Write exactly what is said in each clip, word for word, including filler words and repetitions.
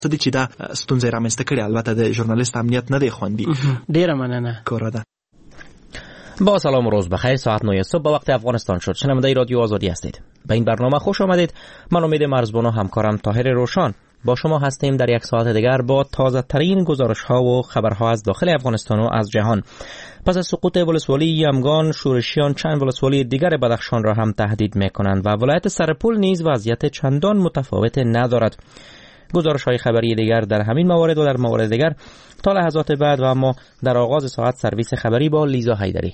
څه چې دا ستونزې رامنځته کړي. البته د ژورنالیست امنیت نه دی خوندي. ډیره مننه. کوراده. با سلام و روز بخیر. ساعت نه صبح به وقت افغانستان شد. شنونده رادیو آزادی هستید. به این برنامه خوش آمدید. من امید مرزبان و همکارم طاهر روشن با شما هستیم در یک ساعت دیگر با تازه ترین گزارش ها و خبرها از داخل افغانستان و از جهان. پس از سقوط ولسوالی یمگان، شورشیان چند ولسوالی دیگر بدخشان را هم تهدید می کنند و ولایت سرپل نیز وضعیت چندان متفاوت ندارد. گزارش های خبری دیگر در همین موارد و در موارد دیگر تا لحظات بعد و اما در آغاز ساعت سرویس خبری با لیزا حیدری.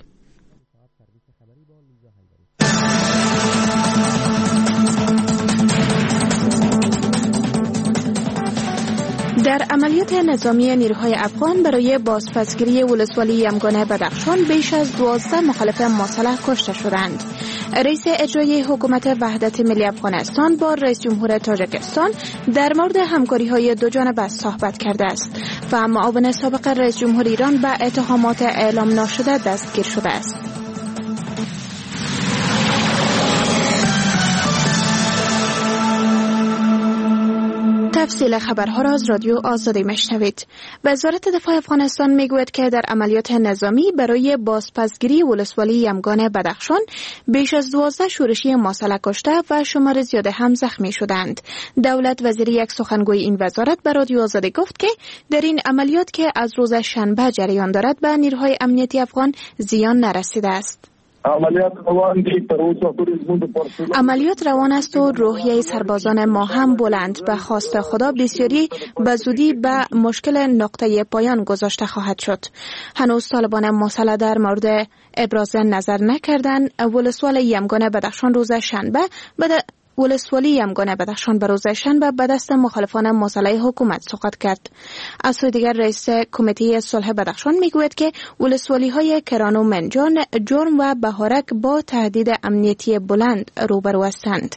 در عملیات نظامی نیروهای افغان برای بازپسگیری ولسوالی یمگان بدخشان بیش از دوازده مخالف مسلح کشته شدند. رئیس اجرایی حکومت وحدت ملی افغانستان با رئیس جمهور تاجیکستان در مورد همکاری‌های دو جانبه صحبت کرده است و معاون سابق رئیس جمهور ایران به اتهامات اعلام ناشده دستگیر شده است. تفصیل خبرها را از رادیو آزادی میشنوید. وزارت دفاع افغانستان میگوید که در عملیات نظامی برای بازپسگیری ولسوالی یمگان بدخشان بیش از دوازده شورشی مسلح کشته و شمار زیاده هم زخمی شدند. دولت وزیر یک سخنگوی این وزارت به رادیو آزادی گفت که در این عملیات که از روز شنبه جریان دارد به نیروهای امنیتی افغان زیان نرسیده است. عملیات روان دی عملیات روان است و روحیه سربازان ما هم بلند به خواست خدا بسیاری به زودی به مشکل نقطه پایان گذاشته خواهد شد. هنوز طالبان مسلح در مورد ابراز نظر نکردند. ولسوالی یمگان بدخشان روز شنبه به ولسوالی یمگان بدخشان به روز شنبه به دست مخالفان مسلح حکومت سقوط کرد. از سوی دیگر رئیس کمیته صلح بدخشان میگوید که ولسوالی های کران و منجان، جرم و بهارک با تهدید امنیتی بلند روبرو هستند.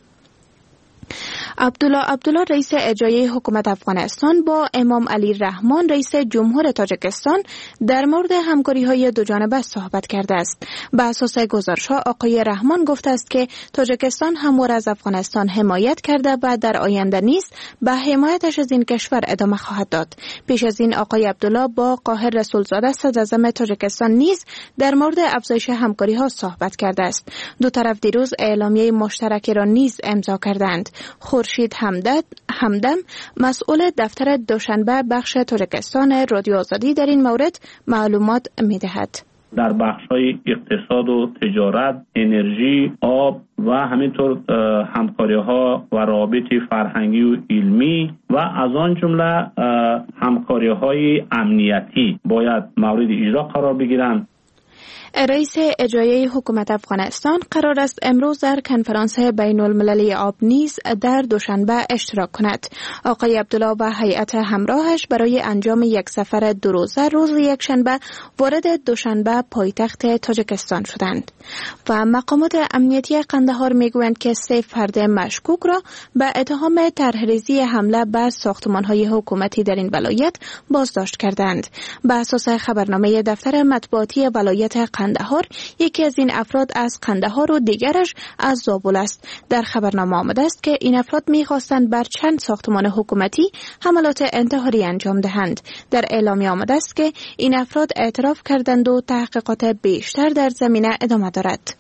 عبدالله عبدالله رئیس اجرایی حکومت افغانستان با امام علی رحمان رئیس جمهور تاجیکستان در مورد همکاری‌های دو جانبه صحبت کرده است. به اساس گزارش‌ها آقای رحمان گفته است که تاجیکستان همواره از افغانستان حمایت کرده و در آینده نیز به حمایتش از این کشور ادامه خواهد داد. پیش از این آقای عبدالله با قاهر رسولزاده صدراعظم تاجیکستان نیز در مورد افزایش همکاری‌ها صحبت کرده است. دو طرف دیروز اعلامیه مشترکی را نیز امضا کردند. خورشید همدم مسئول دفتر دوشنبه بخش تاجیکستان رادیو آزادی در این مورد معلومات می‌دهد. در بخش‌های اقتصاد و تجارت، انرژی، آب و همینطور همکاری‌ها و روابط فرهنگی و علمی و از آن جمله همکاری‌های امنیتی باید مورد اجرا قرار بگیرند. رئیس اجرایی حکومت افغانستان قرار است امروز در کنفرانس بین المللی آب نیز در دوشنبه اشتراک کند. آقای عبدالله و هیئت همراهش برای انجام یک سفر دو روزه روز یکشنبه وارد دوشنبه پایتخت تاجیکستان شدند و مقامات امنیتی قندهار میگویند که سه فرد مشکوک را به اتهام طرحریزی حمله بر ساختمان‌های حکومتی در این ولایت بازداشت کردند. به اساس خبرنامه دفتر مطبوعاتی ولایت قندهار یکی از این افراد از قندهار و دیگرش از زابل است. در خبرنامه آمده است که این افراد می‌خواستند بر چند ساختمان حکومتی حملات انتحاری انجام دهند. در اعلامیه آمده است که این افراد اعتراف کردند و تحقیقات بیشتر در زمینه ادامه دارد.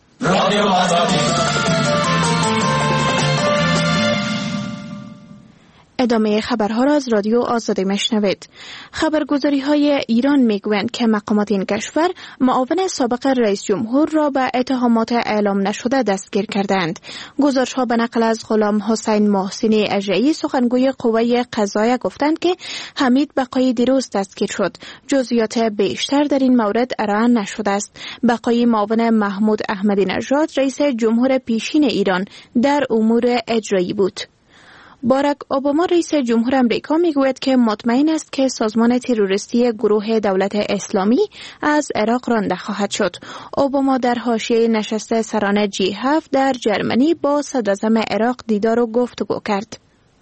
ادامه خبرها را از رادیو آزادی میشنوید. خبرگزاری های ایران میگویند که مقامات این کشور معاون سابق رئیس جمهور را به اتهامات اعلام نشده دستگیر کردند. گزارش ها به نقل از غلام حسین محسنی اژه‌ای سخنگوی قوه قضاییه گفتند که حمید بقایی دیروز دستگیر شد. جزئیات بیشتر در این مورد ارائه نشده است. بقایی معاون محمود احمدی نژاد رئیس جمهور پیشین ایران در امور اجرایی بود. باراک اوباما رئیس جمهور امریکا میگوید که مطمئن است که سازمان تروریستی گروه دولت اسلامی از عراق رانده خواهد شد. اوباما در حاشیه نشست سران جی هفت در جرمنی با صدراعظم عراق دیدار و گفتگو کرد.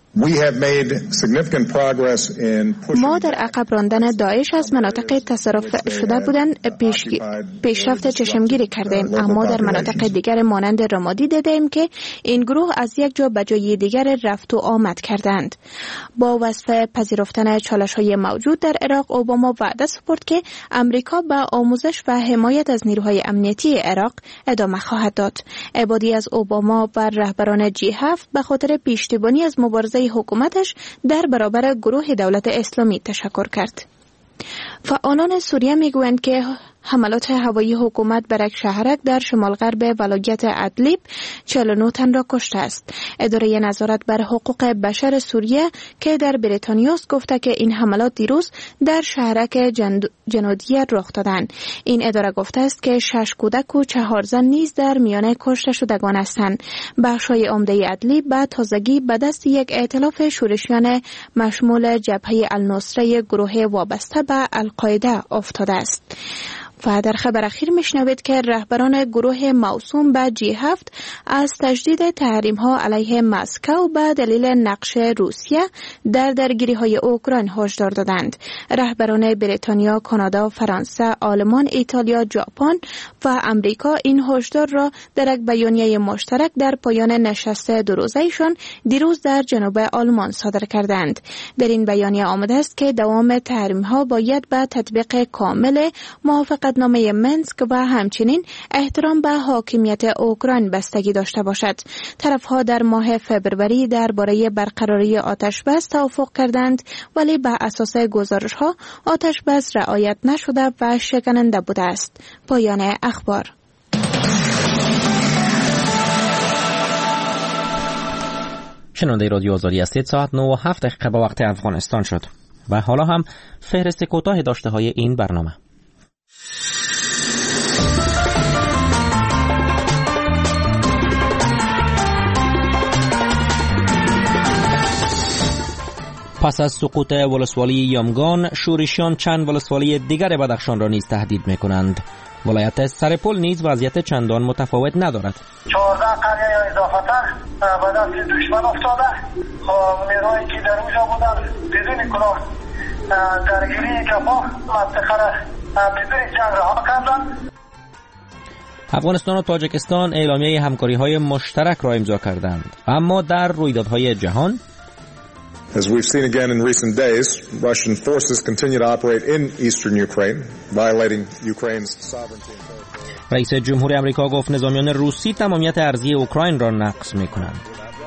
ما در عقب راندن داعش از مناطق تصرف شده بودند پیش پیشرفت چشمگیری کردیم، اما در مناطق دیگر مانند رمادی دیدیم که این گروه از یک جا به جای دیگر رفت و آمد کردند. با وصف پذیرفتن چالش‌های موجود در عراق، اوباما وعده سپرد که امریکا به آموزش و حمایت از نیروهای امنیتی عراق ادامه خواهد داد. عبادی از اوباما و رهبران جی هفت به خاطر پشتیبانی از مبارزه حکومتش در برابر گروه دولت اسلامی تشکر کرد. فعالان سوریه میگویند که حملات هوایی حکومت بر یک شهرک در شمال غرب ولایت ادلیب چهل و نه تن را کشته است. اداره نظارت بر حقوق بشر سوریه که در بریتانیا است گفته که این حملات دیروز در شهرک جنودیه رخ دادند. این اداره گفته است که شش کودک و چهار زن نیز در میان کشته شدگان هستند. بخش‌های عمده ادلیب به تازگی به دست یک ائتلاف شورشیان مشمول جبهه النصره گروه وابسته به القاعده افتاده است. و در خبر اخیر میشنوید که رهبران گروه موسوم به جی هفت از تجدید تحریم ها علیه مسکو به دلیل نقش روسیه در درگیری های اوکراین هشدار دادند. رهبران بریتانیا، کانادا، فرانسه، آلمان، ایتالیا، ژاپن و امریکا این هشدار را در یک بیانیه مشترک در پایان نشست دو روزه‌ایشان دیروز در جنوب آلمان صادر کردند. در این بیانیه آمده است که دوام تحریم ها باید به تطبیق کامل موافقت نامه منسک و همچنین احترام به حاکمیت اوکراین بستگی داشته باشد. طرفها در ماه فبروری درباره برقراری آتش بس توافق کردند، ولی بر اساس گزارش‌ها آتش بس رعایت نشده و شکننده بوده است. پایان اخبار. شنونده رادیو آزادی هستید. ساعت نه و هفت دقیقه به وقت افغانستان شد و حالا هم فهرست کوتاه داشته های این برنامه. پس از سقوط ولسوالی یامگان، شورشیان چند ولسوالی دیگر بدخشان را نیز تهدید می‌کنند. ولایت سرپل نیز وضعیت چندان متفاوت ندارد. چهارده قریه یا اضافتر به دست دشمن افتاده. خب نیروهایی که در اونجا بودن بدون کلاه درگیری کفا منطقه را بدون جنگ رها کردند. افغانستان و تاجیکستان اعلامیه همکاری‌های مشترک را امضا کردند، اما در رویدادهای جهان As we've seen again in recent days, Russian forces continue to operate in eastern Ukraine, violating Ukraine's sovereignty and territory. رئیس جمهور آمریکا گفت نظامیان روسی تمامیت ارضی اوکراین را نقض می‌کنند.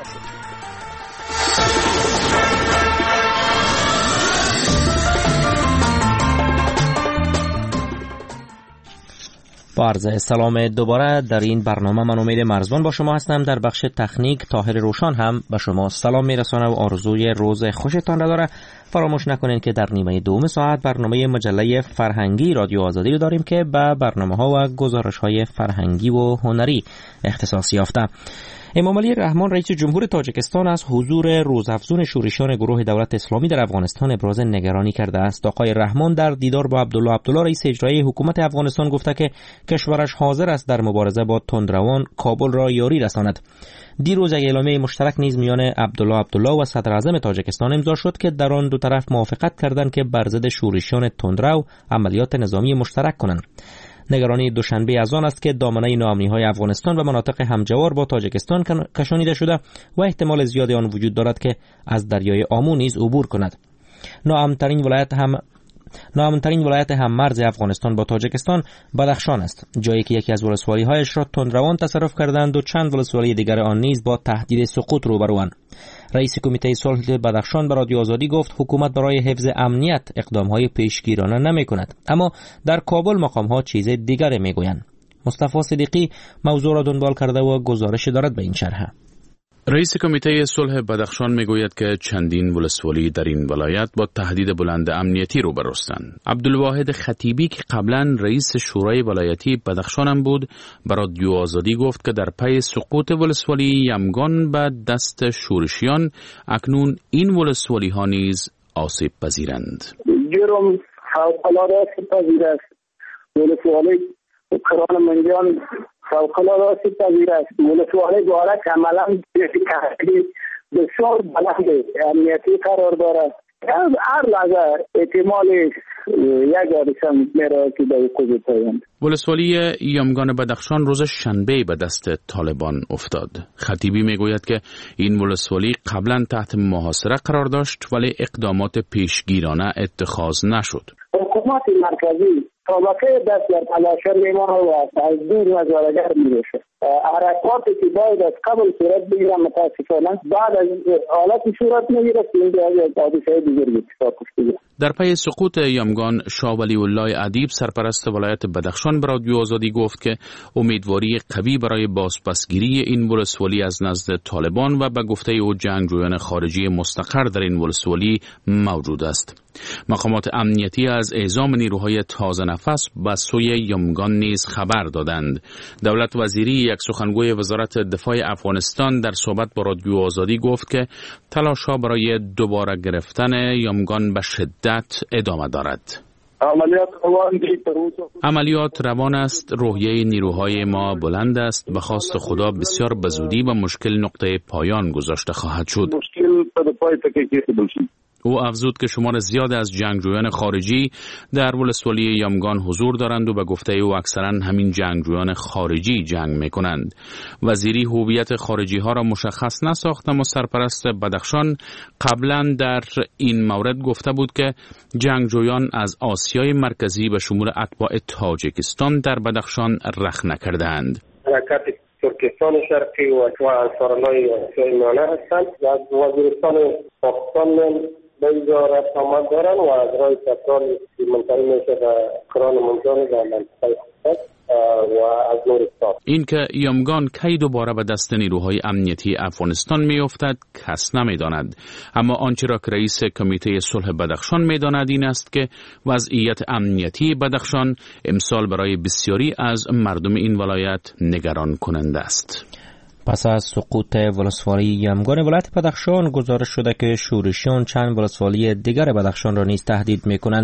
با عرض سلام دوباره در این برنامه، من امید مرزبان با شما هستم. در بخش تکنیک طاهر روشان هم به شما سلام میرسانه و آرزوی روز خوشتان را داره. فراموش نکنین که در نیمه دوم ساعت برنامه مجله فرهنگی رادیو آزادی رو داریم که به برنامه ها و گزارش های فرهنگی و هنری اختصاص یافته. امام علی رحمان رئیس جمهور تاجیکستان از حضور روزافزون شورشیان گروه دولت اسلامی در افغانستان ابراز نگرانی کرده است. آقای رحمان در دیدار با عبدالله عبدالله رئیس اجرایی حکومت افغانستان گفته که کشورش حاضر است در مبارزه با تندروان کابل را یاری رساند. دیروز یک اعلامیه مشترک نیز میان عبدالله عبدالله و صدر اعظم تاجیکستان امضا شد که در آن دو طرف موافقت کردند که بر ضد شورشیان تندرو عملیات نظامی مشترک کنند. نگرانی دوشنبه از آن است که دامنه ناامنی‌های افغانستان و مناطق همجوار با تاجیکستان کشانیده شده و احتمال زیادی آن وجود دارد که از دریای آمو نیز عبور کند. ناامن‌ترین ولایت هم ناامن‌ترین ولایت هم مرز افغانستان با تاجیکستان بدخشان است، جایی که یکی از ولسوالی‌هایش را تندروان تصرف کردند و چند ولسوالی دیگر آن نیز با تهدید سقوط روبروند. رئیس کمیته صلح بدخشان به رادیو آزادی گفت حکومت برای حفظ امنیت اقدام‌های پیشگیرانه نمی‌کند، اما در کابل مقام‌ها چیز دیگری می‌گویند. مصطفی صدیقی موضوع را دنبال کرده و گزارش دارد به این شرح. رئیس کمیته صلح بدخشان میگوید که چندین ولسوالی در این ولایت با تهدید بلند امنیتی روبرو هستند. عبدالواحد خطیبی که قبلا رئیس شورای ولایتی بدخشان هم بود، به رادیو آزادی گفت که در پی سقوط ولسوالی یمگان به دست شورشیان اکنون این ولسوالی ها نیز آسیب پذیرند. جرم فوق‌العاده آسیب پذیر است. ولسوالی کران منجان فوق‌العاده آسیب پذیر است. ولسوالی گارک عملا تهدید بسیار بلند امنیتی قرار داره. هر لحظه احتمالش یک حادثه میره که به وقوع بیاید. ولسوالی یامگان بدخشان روز شنبه به دست طالبان افتاد. خطیبی میگوید که این ولسوالی قبلا تحت محاصره قرار داشت ولی اقدامات پیشگیرانه اتخاذ نشد. حکومت مرکزی طبقه دست در تلاشر میمانه و از دور نظارگر میشه. حرکاتی که باید از قبل صورت بگیره متاسفانه بعد از حالتی صورت میگیره که اینجا از حادثه دیگری اتفاق افتاده. در پی سقوط یامگان، شاه ولی الله ادیب سرپرست ولایت بدخشان به رادیو آزادی گفت که امیدواری قوی برای بازپسگیری این ولسوالی از نزد طالبان و به گفته او جنگجویان خارجی مستقر در این ولسوالی موجود است. مقامات امنیتی از اعزام نیروهای تازه نفس به سوی یامگان نیز خبر دادند. دولت وزیری، یک سخنگوی وزارت دفاع افغانستان، در صحبت با رادیو آزادی گفت که تلاش‌ها برای دوباره گرفتن یامگان به شدت ادامه دارد. عملیات روان است. روحیه نیروهای ما بلند است. به خواست خدا بسیار بزودی و مشکل نقطه پایان گذاشته خواهد شد. او افزود که شمار زیاد از جنگجویان خارجی در ولسوالی یامگان حضور دارند و به گفته او اکثرا همین جنگجویان خارجی جنگ میکنند. وزیری هویت خارجی ها را مشخص نساخت، اما سرپرست بدخشان قبلا در این مورد گفته بود که جنگجویان از آسیای مرکزی به شمول اتباع تاجیکستان در بدخشان رخنه کردند. حرکت ترکستان شرقی و انصارالله آسیای میانه هستند و از وزیرستان پاکستان به اینجا رفت آمد دارن و از راه پترال منتقل میشه به کران منجان و منطقه خصوص و از نورستان. این که یامگان کی دوباره به دست نیروهای امنیتی افغانستان می افتد کس نمی داند، اما آنچه را که رئیس کمیته صلح بدخشان می داند این است که وضعیت امنیتی بدخشان امسال برای بسیاری از مردم این ولایت نگران کننده است. پس از سقوط ولسوالی یامگان ولایت بدخشان گزارش شده که شورشیان چند ولسوالی دیگر بدخشان را نیز تهدید می‌کنند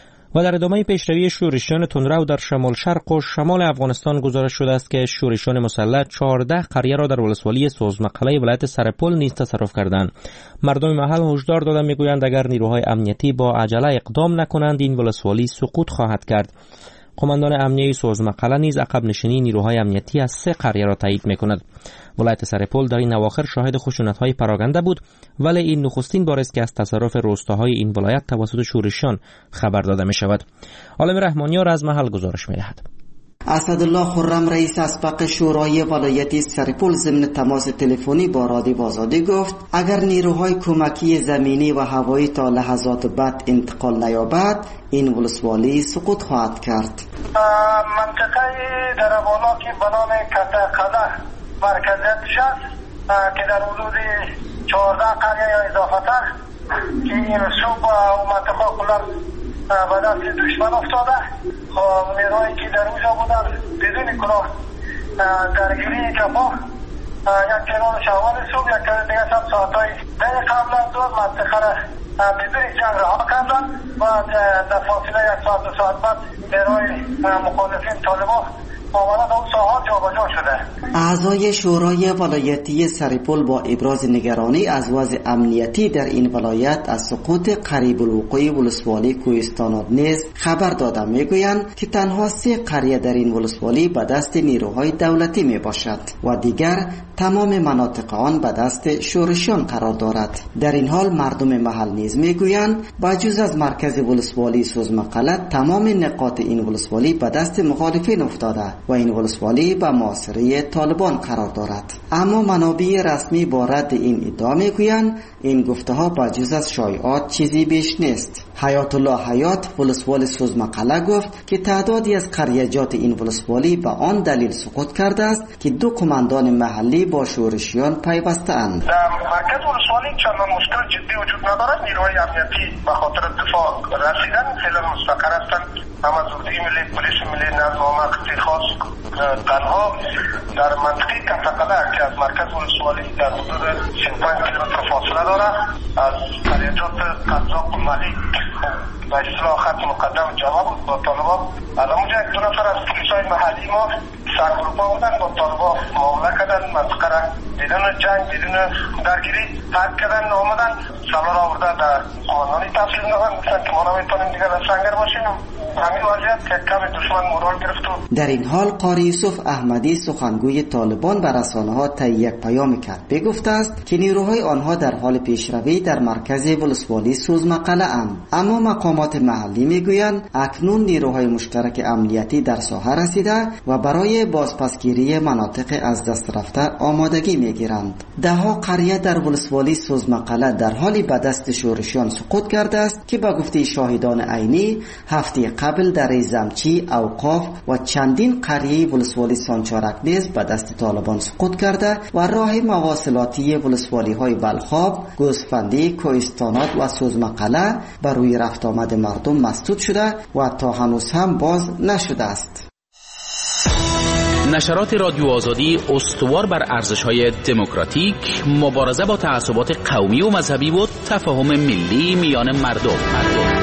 و در ادامه پیشروی شورشیان تندرو در شمال شرق و شمال افغانستان گزارش شده است که شورشیان مسلح چهارده قریه را در ولسوالی سوزمقله ولایت سرپل نیز تصرف کردند. مردم محل هشدار دادند، میگویند اگر نیروهای امنیتی با عجله اقدام نکنند این ولسوالی سقوط خواهد کرد. قماندان امنیتی سوزمقله نیز عقب نشینی نیروهای امنیتی از سه قریه را تایید می‌کند. ولایت سرپل در این اواخر شاهد خشونت‌های پراکنده بود، ولی این نخستین بار است که از تصرف روستاهای این ولایت توسط شورشیان خبر داده می‌شود. عالم رحمانیار از محل گزارش می‌دهد. اسدالله خرم رئیس اسبق شورای ولایت سرپل ضمن تماس تلفنی با رادیو آزادی گفت اگر نیروهای کمکی زمینی و هوایی تا لحظات بعد انتقال نیابد این ولسوالی سقوط خواهد کرد. منطقه در بالا که به نام کتقله مرکزیتش است که در حدود چهارده قریه یا اضافه تر که این صوب و منطقه کلر به دست دشمن افتاده. نیروهایی که در اونجا بودن بدون کلاه درگیری کپا یک کنال شوال صبح یک دیگه شب ساعتهای در قبل از دو منطقه را بدون جنگ رها کردن و در فاصله یک ساعت دو ساعت بعد نیروهای مخالفین طالبان آمدن اون ساحات جابجا شده. اعضای شورای ولایتی سرپل با ابراز نگرانی از وضع امنیتی در این ولایت از سقوط قریب الوقوع ولسوالی کوهستان نیز خبر داده میگویند که تنها سه قریه در این ولسوالی به دست نیروهای دولتی می باشد و دیگر تمام مناطق آن به دست شورشیان قرار دارد. در این حال مردم محل نیز میگویند با جز از مرکز ولسوالی سوزمقله تمام نقاط این ولسوالی به دست مخالفین افتاده و این ولسوالی به محاصره طالبان قرار دارد. اما منابع رسمی با رد این ادعا میگویند این گفته ها با جز از شایعات چیزی بیش نیست. حیات الله حیات ولسوالی سوزمقله گفت که تعدادی از قریجات این ولسوالی به آن دلیل سقوط کرده است که دو قماندان محلی با شورشیان پیوسته اند. در مرکز ولسوالی چندان مشکل جدی وجود ندارد. نیروهای امنیتی به خاطر دفاع رسیدن فعلا مستقر هستند. هم از زودی ملی پلیس ملی نظم و مقصد خاص تنها در منطقه کتقله که از مرکز ولسوالی در حدود سی و پنج کیلومتر فاصله دارد از قریجات قزاق و ملیک و اصطلاح خط مقدم جواب با طالبان. الان اونجا یک دو نفر از پلیسای محلی ما سرگروه بودن با طالبان معامله کردن، منطقه را بدون جنگ بدون درگیری ترک کردن، آمدن سالار آورده در قانونی تفصیل دادن، گفتن که ما نمیتونیم دیگه در سنگر باشیم. همین وضعیت که کم دشمن مورال گرفت. در این حال قاری یوسف احمدی سخنگوی طالبان به رسانه‌ها طی یک پیام کرد بگفته است که نیروهای آنها در حال پیشروی در مرکز ولسوالی سوزمقله اند، اما مقامات محلی میگویند اکنون نیروهای مشترک امنیتی در ساحه رسیده و برای بازپسگیری مناطق از دست رفته آمادگی میگیرند. دهها قریه در ولسوالی سوزمقله در حالی به دست شورشیان سقوط کرده است که به گفته شاهدان عینی هفته قبل در زمچی، اوقاف و چندین قریه ولسوالی سانچارک نیز به دست طالبان سقوط کرده و راه مواصلاتی ولسوالی های بلخاب، گوسفندی، کوهستانات و سوزمقله بر روی رفت آمد مردم مسدود شده و تا هنوز هم باز نشده است. نشرات رادیو آزادی استوار بر ارزش‌های دموکراتیک، مبارزه با تعصبات قومی و مذهبی و تفاهم ملی میان مردم. مردم.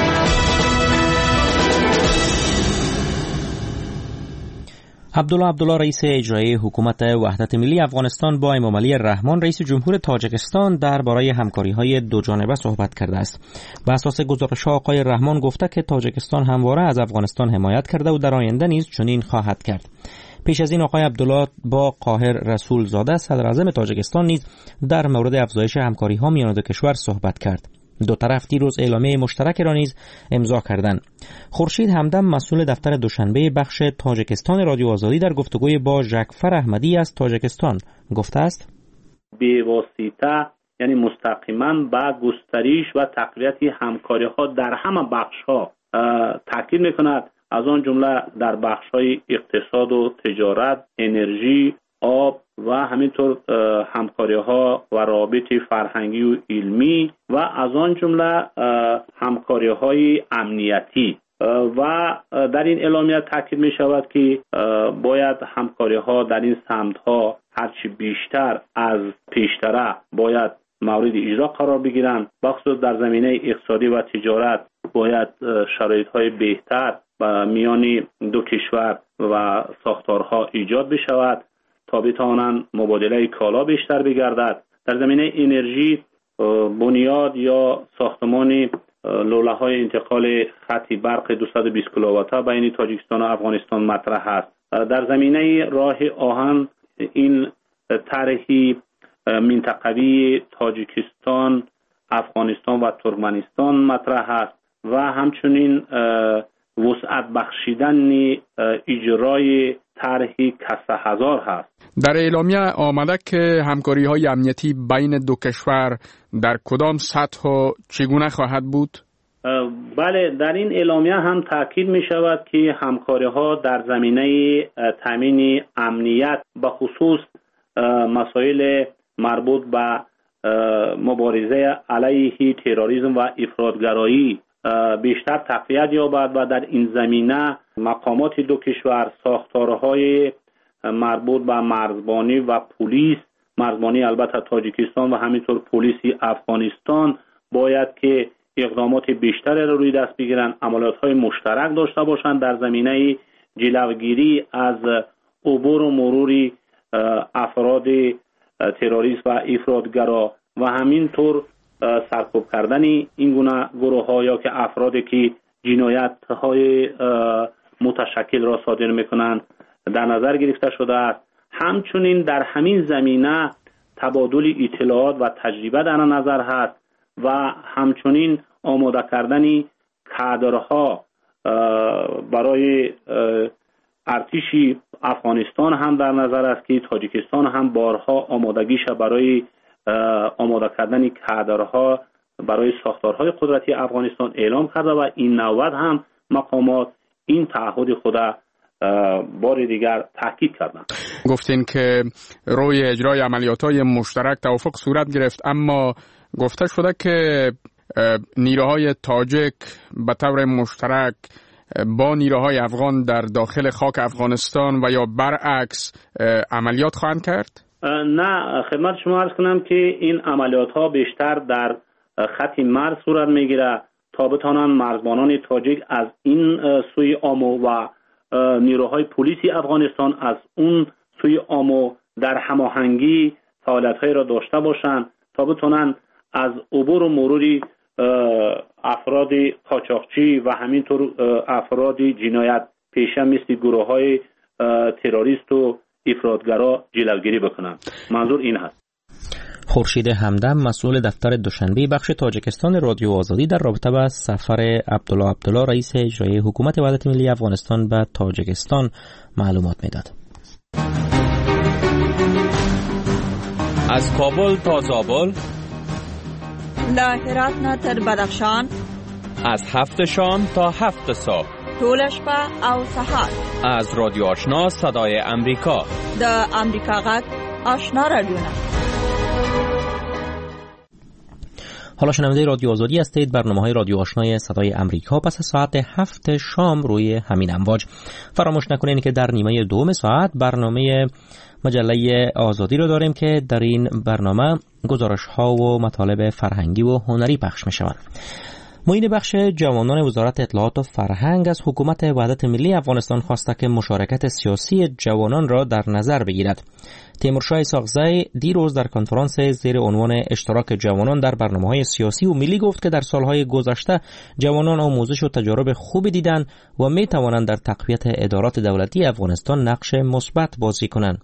عبدالله عبدالله رئیس اجرایی حکومت وحدت ملی افغانستان با امام علی رحمان رئیس جمهور تاجیکستان درباره همکاری‌های دو جانبه صحبت کرده است. بر اساس گزارش‌ها آقای رحمان گفته که تاجیکستان همواره از افغانستان حمایت کرده و در آینده نیز چنین خواهد کرد. پیش از این آقای عبدالله با قاهر رسول زاده صدر اعظم تاجیکستان نیز در مورد افزایش همکاری‌ها میان دو کشور صحبت کرد. دو طرف دیروز اعلامیه مشترک را نیز امضا کردند. خورشید همدم مسئول دفتر دوشنبه بخش تاجیکستان رادیو آزادی در گفتگوی با ژکفر احمدی از تاجیکستان گفته است: به واسطه یعنی مستقیما با گسترش و تقویت همکاری‌ها در همه بخش‌ها تاکید می‌کند، از آن جمله در بخش‌های اقتصاد و تجارت، انرژی، آب و همینطور همکاری‌ها و روابط فرهنگی و علمی و از آن جمله همکاری‌های امنیتی. و در این اعلامیه تاکید می شود که باید همکاری‌ها در این سمت‌ها هرچی بیشتر از پیشتر باید مورد اجرا قرار بگیرند. بخصوص در زمینه اقتصادی و تجارت باید شرایط‌های بهتر میان دو کشور و ساختارها ایجاد بشود تا بتوانند مبادله کالا بیشتر بگردد. در زمینه انرژی بنیاد یا ساختمان لوله‌های انتقال خط برق دویست و بیست کیلووات بین تاجیکستان و افغانستان مطرح است. در زمینه راه آهن این طرحی منطقوی تاجیکستان، افغانستان و ترکمنستان مطرح است و همچنین وسعت بخشیدن اجرای طرحی کسه هزار هست. در اعلامیه آمده که همکاری های امنیتی بین دو کشور در کدام سطح و چگونه خواهد بود؟ بله، در این اعلامیه هم تاکید می شود که همکاری ها در زمینه تامین امنیت به خصوص مسائل مربوط به مبارزه علیه تروریسم و افراطگرایی بیشتر تقویت یابد و در این زمینه مقامات دو کشور ساختارهای مربوط به مرزبانی و پلیس، مرزبانی البته تاجیکستان و همینطور پلیس افغانستان باید که اقدامات بیشتری را روی دست بگیرند، عملیات‌های مشترک داشته باشند در زمینه جلوگیری از عبور و مرور افراد تروریست و افراطگرا و همینطور سرکوب کردن این گونه گروه‌ها یا که افرادی که جنایت‌های متشکل را صادر می‌کنند در نظر گرفته شده است. همچنین در همین زمینه تبادل اطلاعات و تجربه در نظر هست و همچنین آماده کردن کادرها برای ارتش افغانستان هم در نظر است که تاجیکستان هم بارها آمادگیش برای آماده کردن کادرها برای ساختارهای قدرتی افغانستان اعلام کرده و این نوبت هم مقامات این تعهد خود بار دیگر تاکید کردند. گفتین که روی اجرای عملیات‌های مشترک توافق صورت گرفت، اما گفته شده که نیروهای تاجیک به طور مشترک با نیروهای افغان در داخل خاک افغانستان و یا برعکس عملیات خواهند کرد؟ نه، خدمت شما عرض کنم که این عملیات ها بیشتر در خط مرز صورت میگیره تا بتوانند مرزبانان تاجیک از این سوی آمو و نیروهای پلیسی افغانستان از اون سوی آمو در هماهنگی فعالیت‌هایی را داشته باشند تا بتونن از عبور و مروری افراد قاچاقچی و همینطور افراد جنایت پیشه مثل گروه‌های تروریست و افراطگرا جلوگیری بکنن. منظور این هست. خورشید همدم مسئول دفتر دوشنبه بخش تاجیکستان رادیو آزادی در رابطه با سفر عبدالله عبدالله رئیس اجرایی حکومت وحدت ملی افغانستان به تاجیکستان معلومات میداد. از کابل تا زابل، له هرات نه تر بدخشان، از هفت شام تا هفت صبح، ټول شپه او سهار، از رادیو آشنا صدای امریکا، د امریکا غږ آشنا رادیونا. حالا شنونده رادیو آزادی هستید. برنامه‌های رادیو آشنای صدای امریکا پس از ساعت هفت شام روی همین امواج. فراموش نکنید که در نیمه دوم ساعت برنامه مجله آزادی رو داریم که در این برنامه گزارش‌ها و مطالب فرهنگی و هنری پخش می‌شوند. معین بخش جوانان وزارت اطلاعات و فرهنگ از حکومت وحدت ملی افغانستان خواسته که مشارکت سیاسی جوانان را در نظر بگیرد. تیمورشاه اسحاقزی دیروز در کنفرانس زیر عنوان اشتراک جوانان در برنامه‌های سیاسی و ملی گفت که در سالهای گذشته جوانان آموزش و تجارب خوبی دیدند و می‌توانند در تقویت ادارات دولتی افغانستان نقش مثبت بازی کنند.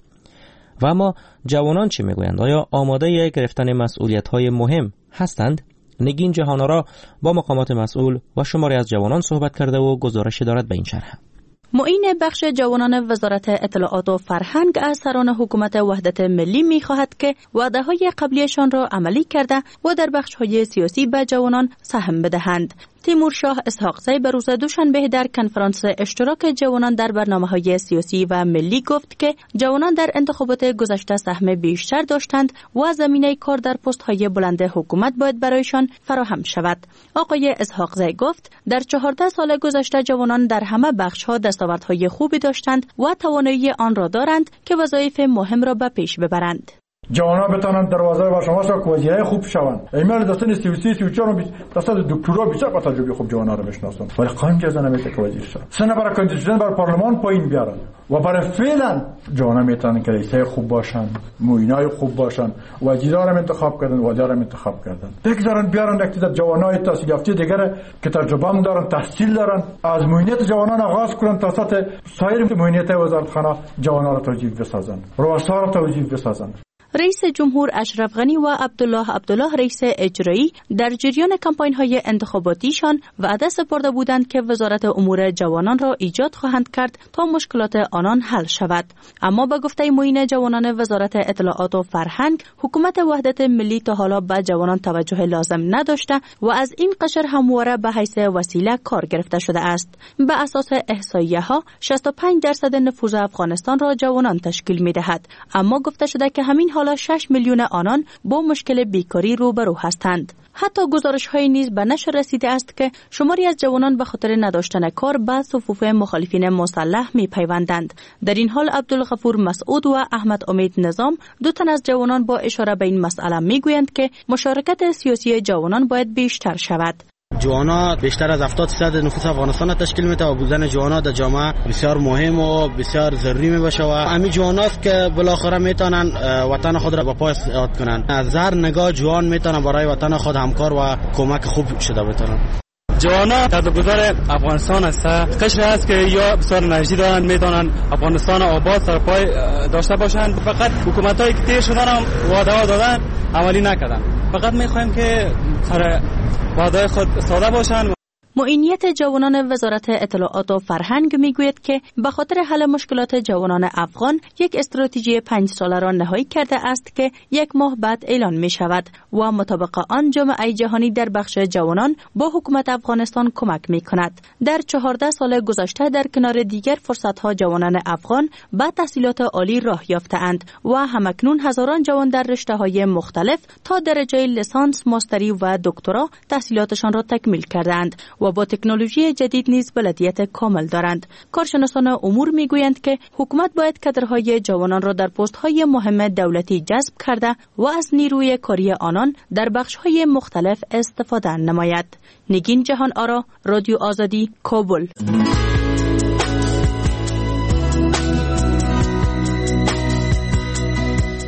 و اما جوانان چه میگویند؟ آیا آماده گرفتن مسئولیت‌های مهم هستند؟ نگین جهان‌آرا با مقامات مسئول و شماری از جوانان صحبت کرده و گزارش دارد به این شرح. معین بخش جوانان وزارت اطلاعات و فرهنگ از سران حکومت وحدت ملی می خواهد که وعده‌های قبلیشان را عملی کرده و در بخش‌های سیاسی به جوانان سهم بدهند. تیمورشاه اسحاقزی به روز دوشنبه در کنفرانس اشتراک جوانان در برنامه‌های سیاسی و ملی گفت که جوانان در انتخابات گذشته سهم بیشتر داشتند و زمینه کار در پست‌های بلند حکومت باید برایشان فراهم شود. آقای اسحاقزی گفت در چهارده سال گذشته جوانان در همه بخش‌ها دستاوردهای خوبی داشتند و توانایی آن را دارند که وظایف مهم را به پیش ببرند. جوانان بتانند دروازه و شما را وزیرای خوب شوند. ایمیل دستان سیاسی سیوچارو دستان دکترا بسیار با تجربه خوب جوانان را میشناسند. ولی قانون جزا نمیشه که وزیر شد. سه نفر کاندید شدن بر پارلمان پایین بیارن و برای فعلا جوانان میتونن که رئیسای خوب باشن، معینای خوب باشن، وزیرا را انتخاب کردن، وزرا را انتخاب کردن. بگذارن بیارن یک جوانای تحصیل یافته دیگر که تجربه هم دارن، تحصیل دارن، از معینات جوانان آغاز کنن تا سطح سایر معینات وزارتخانه جوانان را توجیه بسازن، رؤسا را توجیه بسازن. رئیس جمهور اشرف غنی و عبدالله عبدالله رئیس اجرایی در جریان کمپاین‌های انتخاباتیشان وعده سپرده بودند که وزارت امور جوانان را ایجاد خواهند کرد تا مشکلات آنان حل شود. اما به گفته معین جوانان وزارت اطلاعات و فرهنگ، حکومت وحدت ملی تا حالا به جوانان توجه لازم نداشته و از این قشر همواره به حیث وسیله کار گرفته شده است. به اساس احصاییه‌ها شصت و پنج درصد نفوذ افغانستان را جوانان تشکیل می‌دهد، اما گفته شده که همین حالا شش میلیون آنان با مشکل بیکاری روبرو هستند. حتی گزارش‌های نیز به نشر رسیده است که شماری از جوانان به خاطر نداشتن کار به صفوف مخالفین مسلح می‌پیوندند. در این حال عبدالغفور مسعود و احمد امید نظام، دو تن از جوانان با اشاره به این مسئله می‌گویند که مشارکت سیاسی جوانان باید بیشتر شود. جوانا بیشتر از هفتاد درصد نفوس افغانستان تشکیل میده و بودن جوانا در جامعه بسیار مهم و بسیار ضروری میباشه و همین جواناست که بالاخره میتونن وطن خود را به پای ایستاد کنن. از هر نگاه جوان میتونن برای وطن خود همکار و کمک خوب شده بتونن. جوانا تدبیر افغانستان است. قشری است که یا بسیار انرژی دارند، میتونن افغانستان آباد سر پای داشته باشند. فقط حکومتایی که تیر شدن هم وعده دادن عملی نکردن. فقط میخوایم که سر وعده خود ساده باشند. معینیت جوانان وزارت اطلاعات و فرهنگ میگوید که به خاطر حل مشکلات جوانان افغان یک استراتژی پنج ساله را نهایی کرده است که یک ماه بعد اعلان می شود و مطابق آن جامعه جهانی در بخش جوانان با حکومت افغانستان کمک می کند. در چهارده سال گذشته در کنار دیگر فرصتها جوانان افغان به تحصیلات عالی راه یافته‌اند و همکنون هزاران جوان در رشته‌های مختلف تا درجه لیسانس، ماستری و دکترا تحصیلاتشان را تکمیل کردند و با تکنولوژی جدید نیز بلدیت کامل دارند. کارشناسان امور میگویند که حکومت باید کادرهای جوانان را در پست‌های مهم دولتی جذب کرده و از نیروی کاری آنان در بخش‌های مختلف استفاده نماید. نگین جهان‌آرا، رادیو آزادی، کابل.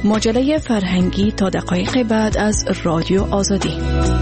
مجله فرهنگی تا دقایق بعد از رادیو آزادی.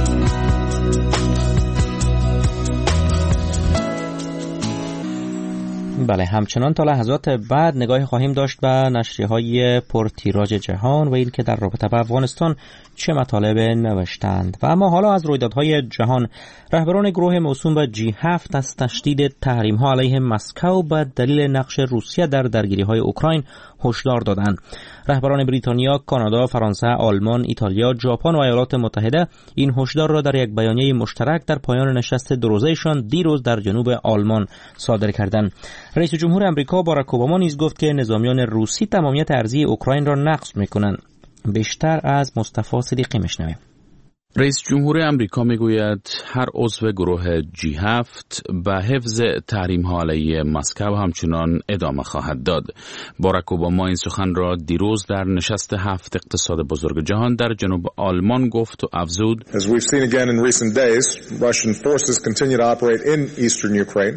بله، همچنان تا لحظات بعد نگاهی خواهیم داشت به نشریه‌های پرتیراژ جهان و این که در رابطه با افغانستان چه مطالب نوشتند. و اما حالا از رویدادهای جهان. رهبران گروه موسوم به جی هفت از تشدید تحریم‌ها علیه مسکو به دلیل نقش روسیه در درگیری‌های اوکراین هشدار دادند. رهبران بریتانیا، کانادا، فرانسه، آلمان، ایتالیا، ژاپن و ایالات متحده این هشدار را در یک بیانیه مشترک در پایان نشست دو روزه‌شان دیروز در جنوب آلمان صادر کردند. رئیس جمهور آمریکا باراک اوباما نیز گفت که نظامیان روسی تمامیت ارضی اوکراین را نقض می‌کنند. بیشتر از مصطفی صدیقی میشنویم. رئیس جمهور آمریکا میگوید هر عضو گروه جی هفت به حفظ تحریم‌ها علیه مسکو همچنان ادامه خواهد داد. باراک اوباما این سخن را دیروز در نشست هفت اقتصاد بزرگ جهان در جنوب آلمان گفت و افزود: As we've seen again in recent days, Russian forces continue to operate in eastern Ukraine.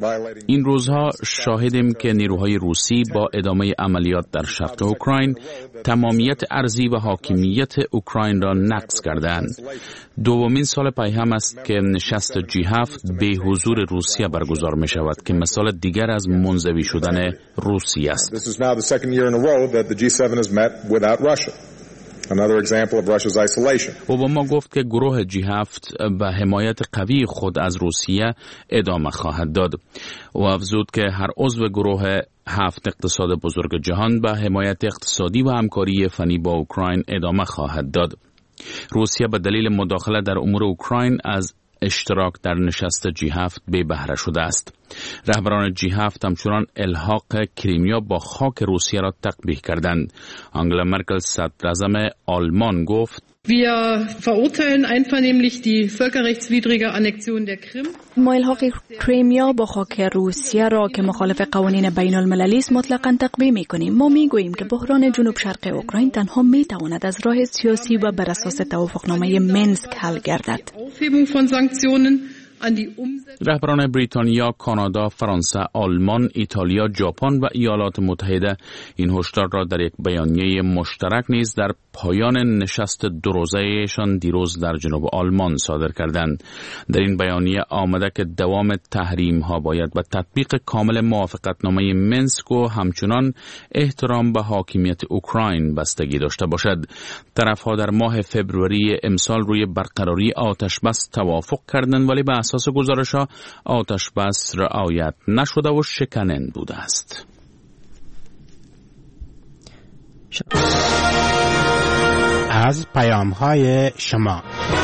این روزها شاهدیم که نیروهای روسی با ادامه عملیات در شرق اوکراین تمامیت ارضی و حاکمیت اوکراین را نقض کردند. دومین سال پی هم است که نشست جی هفت به حضور روسیه برگزار می شود که مثال دیگر از منزوی شدن روسیه است. This is now the second year in a row that the G seven has met without Russia. Another example of Russia's isolation. اوباما گفت که گروه جی هفت به حمایت قوی خود از روسیه ادامه خواهد داد و افزود که هر عضو گروه هفت اقتصاد بزرگ جهان به حمایت اقتصادی و همکاری فنی با اوکراین ادامه خواهد داد. روسیه به دلیل مداخله در امور اوکراین از اشتراک در نشست جی هفت بی بهره شده است. رهبران جی هفت همچنان الحاق کریمیا با خاک روسیه را تقبیح کردند. آنگلا مرکل صدراعظم آلمان گفت: Wir verurteilen einvernehmlich die völkerrechtswidrige Annexion der Krim. ما الحاق کریمیا با خاک روسیه را که مخالف قوانین بین المللی است مطلقاً تقبیح می‌کنیم. ما می‌گوییم که بحران جنوب شرق اوکراین تنها می‌تواند از راه سیاسی و بر اساس توافقنامه منسک حل گردد. Aufhebung von Sanktionen. رهبران بریتانیا، کانادا، فرانسه، آلمان، ایتالیا، ژاپن و ایالات متحده این هشدار را در یک بیانیه مشترک نیز در پایان نشست دو روزه‌شان دیروز در جنوب آلمان صادر کردند. در این بیانیه آمده که دوام تحریم ها باید به تطبیق کامل موافقتنامه منسک و همچنان احترام به حاکمیت اوکراین بستگی داشته باشد. طرف‌ها در ماه فوریه امسال روی برقراری آتش بس توافق کردند، ولی به اساس گزارش‌ها آتش بس رعایت نشده و شکننده بوده است. از پیام‌های شما.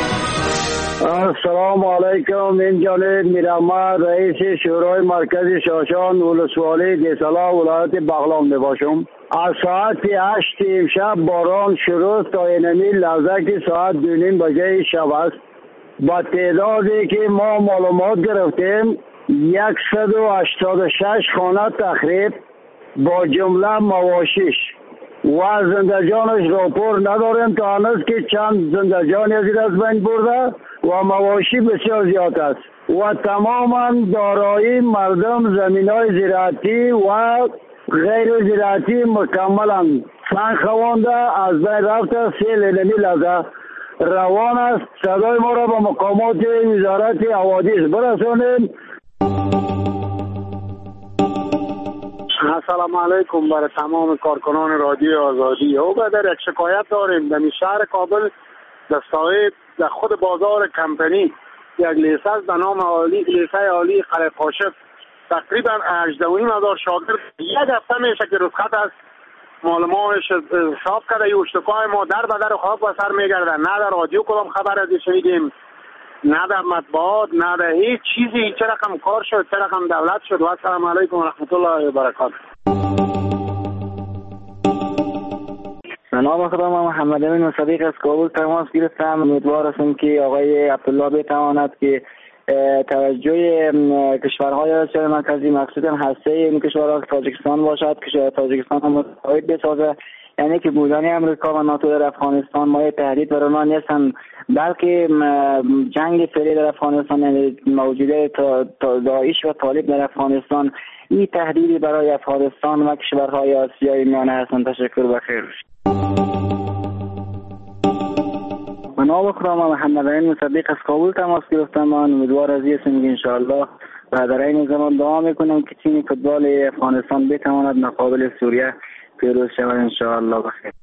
السلام علیکم. این جانب میرامد رئیس شورای مرکزی شاشان ولسوالی دیسالا ولایت بغلان می باشم. از ساعت هشت امشب باران شروع تا اینمی لحظه که ساعت دو نیم بجه شب است. با تعدادی که ما معلومات گرفتیم صد و هشتاد و شش خانه تخریب با جمله مواشیش و زندگانش راپور نداریم تا هنوز که چند زندگانی از از بین برده و مواشی بسیار زیاد است و تماما دارایی مردم زمینای زراعتی و غیر زراعتی مکملا سنگ خوانده از بین رفته. سیل علمی لحظه روان است. صدای ما را به مقامات وزارت حوادث برسانید. السلام علیکم برای تمام کارکنان رادیو آزادی. او در یک شکایت داریم. در شهر کابل در صاحب در خود بازار کمپنی یک لیسه است به نام عالی لیسه عالی قلعه کاشف تقریبا هجده و نیم هزار شاگرد یک هفته میشه که رخصت است. معلوماتش حساب کرده یه اشتکای ما در بدر خواب و سر میگرده. نه در رادیو کدام خبر ازی شنیدیم، نه در مطبوعات، نه در هیچ چیزی. چه رقم کار شد، چه رقم دولت شد. و السلام علیکم و رحمت الله و برکاته. نام خدا من محمد امین مصدیق از کابل تماس گرفتم. امیدوار هستم که آقای عبدالله بتواند که توجه کشورهای آسیای مرکزی مخصوصا هسته این کشورها تاجیکستان باشد، کشور تاجیکستان هم متحد بسازه. یعنی که بودن امریکا و ناتو در افغانستان مایه تهدید برای ما نیستن، بلکه جنگ فعلی در افغانستان، یعنی موجودیت داعش و طالب در افغانستان، این تهدیدی برای افغانستان و کشورهای آسیای میانه هستند. تشکر و خیر. ناب بخورم. محمد امین مصدق از کابل تماس گرفتم. من امیدوار از هستم که ان شاء الله و در این زمان دعا میکنم که تیم فوتبال افغانستان بتواند مقابل سوریه پیروز شود ان شاء الله. بخیر.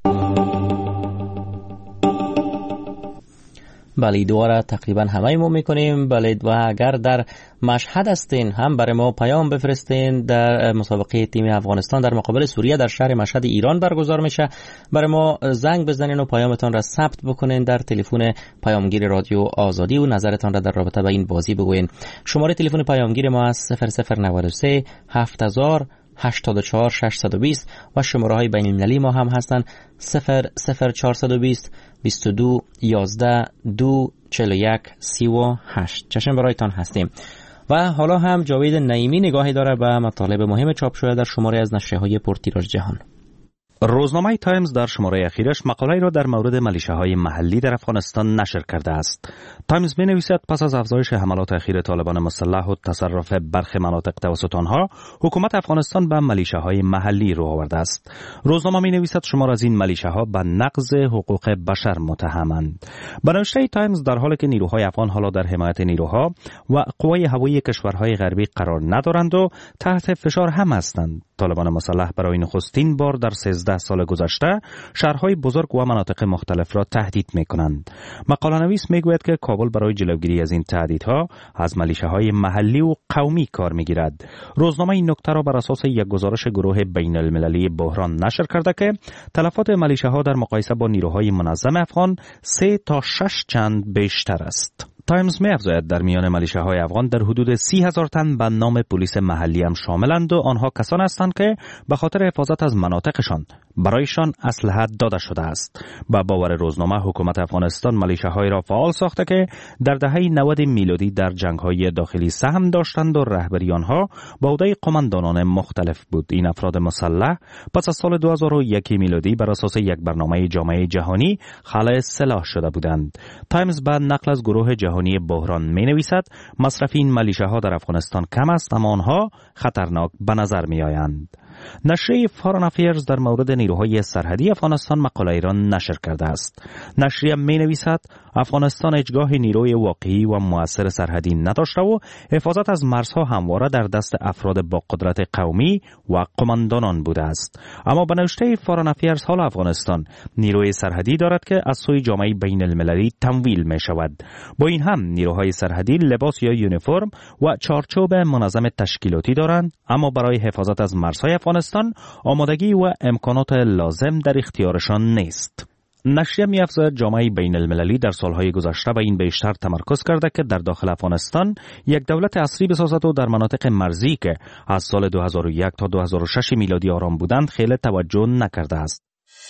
بله دوباره تقریبا همه ما میکنیم. بله و اگر در مشهد هستین هم برای ما پیام بفرستین. در مسابقه تیم افغانستان در مقابل سوریه در شهر مشهد ایران برگزار میشه. برای ما زنگ بزنین و پیامتان را ثبت بکنین در تلفن پیامگیر رادیو آزادی و نظرتان را در رابطه با این بازی بگوین. شماره تلفن پیامگیر ما است صفر صفر نود و سه هفت هزار هشتاد و چهار ششصد و بیست و شماره های بین المللی ما هم هستند صفر صفر چهارصد و بیست بیست و دو یازده دو چهل و یک سی و هشت. چشم برایتان هستیم. و حالا هم جاوید نعیمی نگاهی داره به مطالب مهم چاپ شده در شماره از نشریه‌های پرتیراژ جهان. روزنامه تایمز در شماره اخیرش مقاله‌ای را در مورد ملیشه‌های محلی در افغانستان نشر کرده است. تایمز می‌نویسد پس از افزایش حملات اخیر طالبان مسلح و تصرف برخی مناطق توسط آنها، حکومت افغانستان به ملیشه‌های محلی رو آورده است. روزنامه می‌نویسد شمار از این ملیشه‌ها به نقض حقوق بشر متهمند. به نوشته تایمز در حالی که نیروهای افغان حالا در حمایت نیروها و قوای هوایی کشورهای غربی قرار ندارند و تحت فشار هم هستند، طالبان مسلح برای نخستین بار در سیزده سال گذشته شهرهای بزرگ و مناطق مختلف را تهدید می‌کنند. مقاله نویس میگوید که کابل برای جلوگیری از این تهدیدها از ملیشه‌های محلی و قومی کار می‌گیرد. روزنامه این نکته را بر اساس یک گزارش گروه بین المللی بحران نشر کرده که تلفات ملیشه‌ها در مقایسه با نیروهای منظم افغان سه تا شش چند بیشتر است. تایمز می افزاید در میان ملیشه‌های افغان در حدود سی هزار تن به نام پلیس محلی هم شاملند و آنها کسان هستند که به خاطر حفاظت از مناطقشان برایشان اسلحه داده شده است. با باور روزنامه حکومت افغانستان ملیشه‌های را فعال ساخته که در دهه نود میلادی در جنگ‌های داخلی سهم داشتند و رهبری آنها با عهده قماندانان مختلف بود. این افراد مسلح پس از سال دو هزار و یک میلادی بر اساس یک برنامه جامعه جهانی خلع سلاح شده بودند. تایمز بعد نقل از گروه جهانی بحران می نویسد مصرف این ملیشه‌ها در افغانستان کم است اما آنها خطرناک به نظر می آیند. نشریه فارن افیرز در مورد نیروهای سرحدی افغانستان مقاله ایران نشر کرده است. نشریه می نویسد افغانستان هیچگاه نیروی واقعی و مؤثر سرحدی نداشته و حفاظت از مرزها همواره در دست افراد با قدرت قومی و قماندانان بوده است. اما به نوشته فارن افیرز حال افغانستان نیروی سرحدی دارد که از سوی جامعه بین المللی تمویل می شود. با این هم نیروهای سرحدی لباس یا یونیفرم و چارچوب منظم تشکیلاتی دارند اما برای حفاظت از مرزهای افغانستان آمادگی و امکانات لازم در اختیارشان نیست. نشریه می‌افزاید جامعه بین المللی در سالهای گذشته به این بیشتر تمرکز کرده که در داخل افغانستان یک دولت عصری بسازد و در مناطق مرزی که از سال دو هزار و یک تا دو هزار و شش میلادی آرام بودند خیلی توجه نکرده است.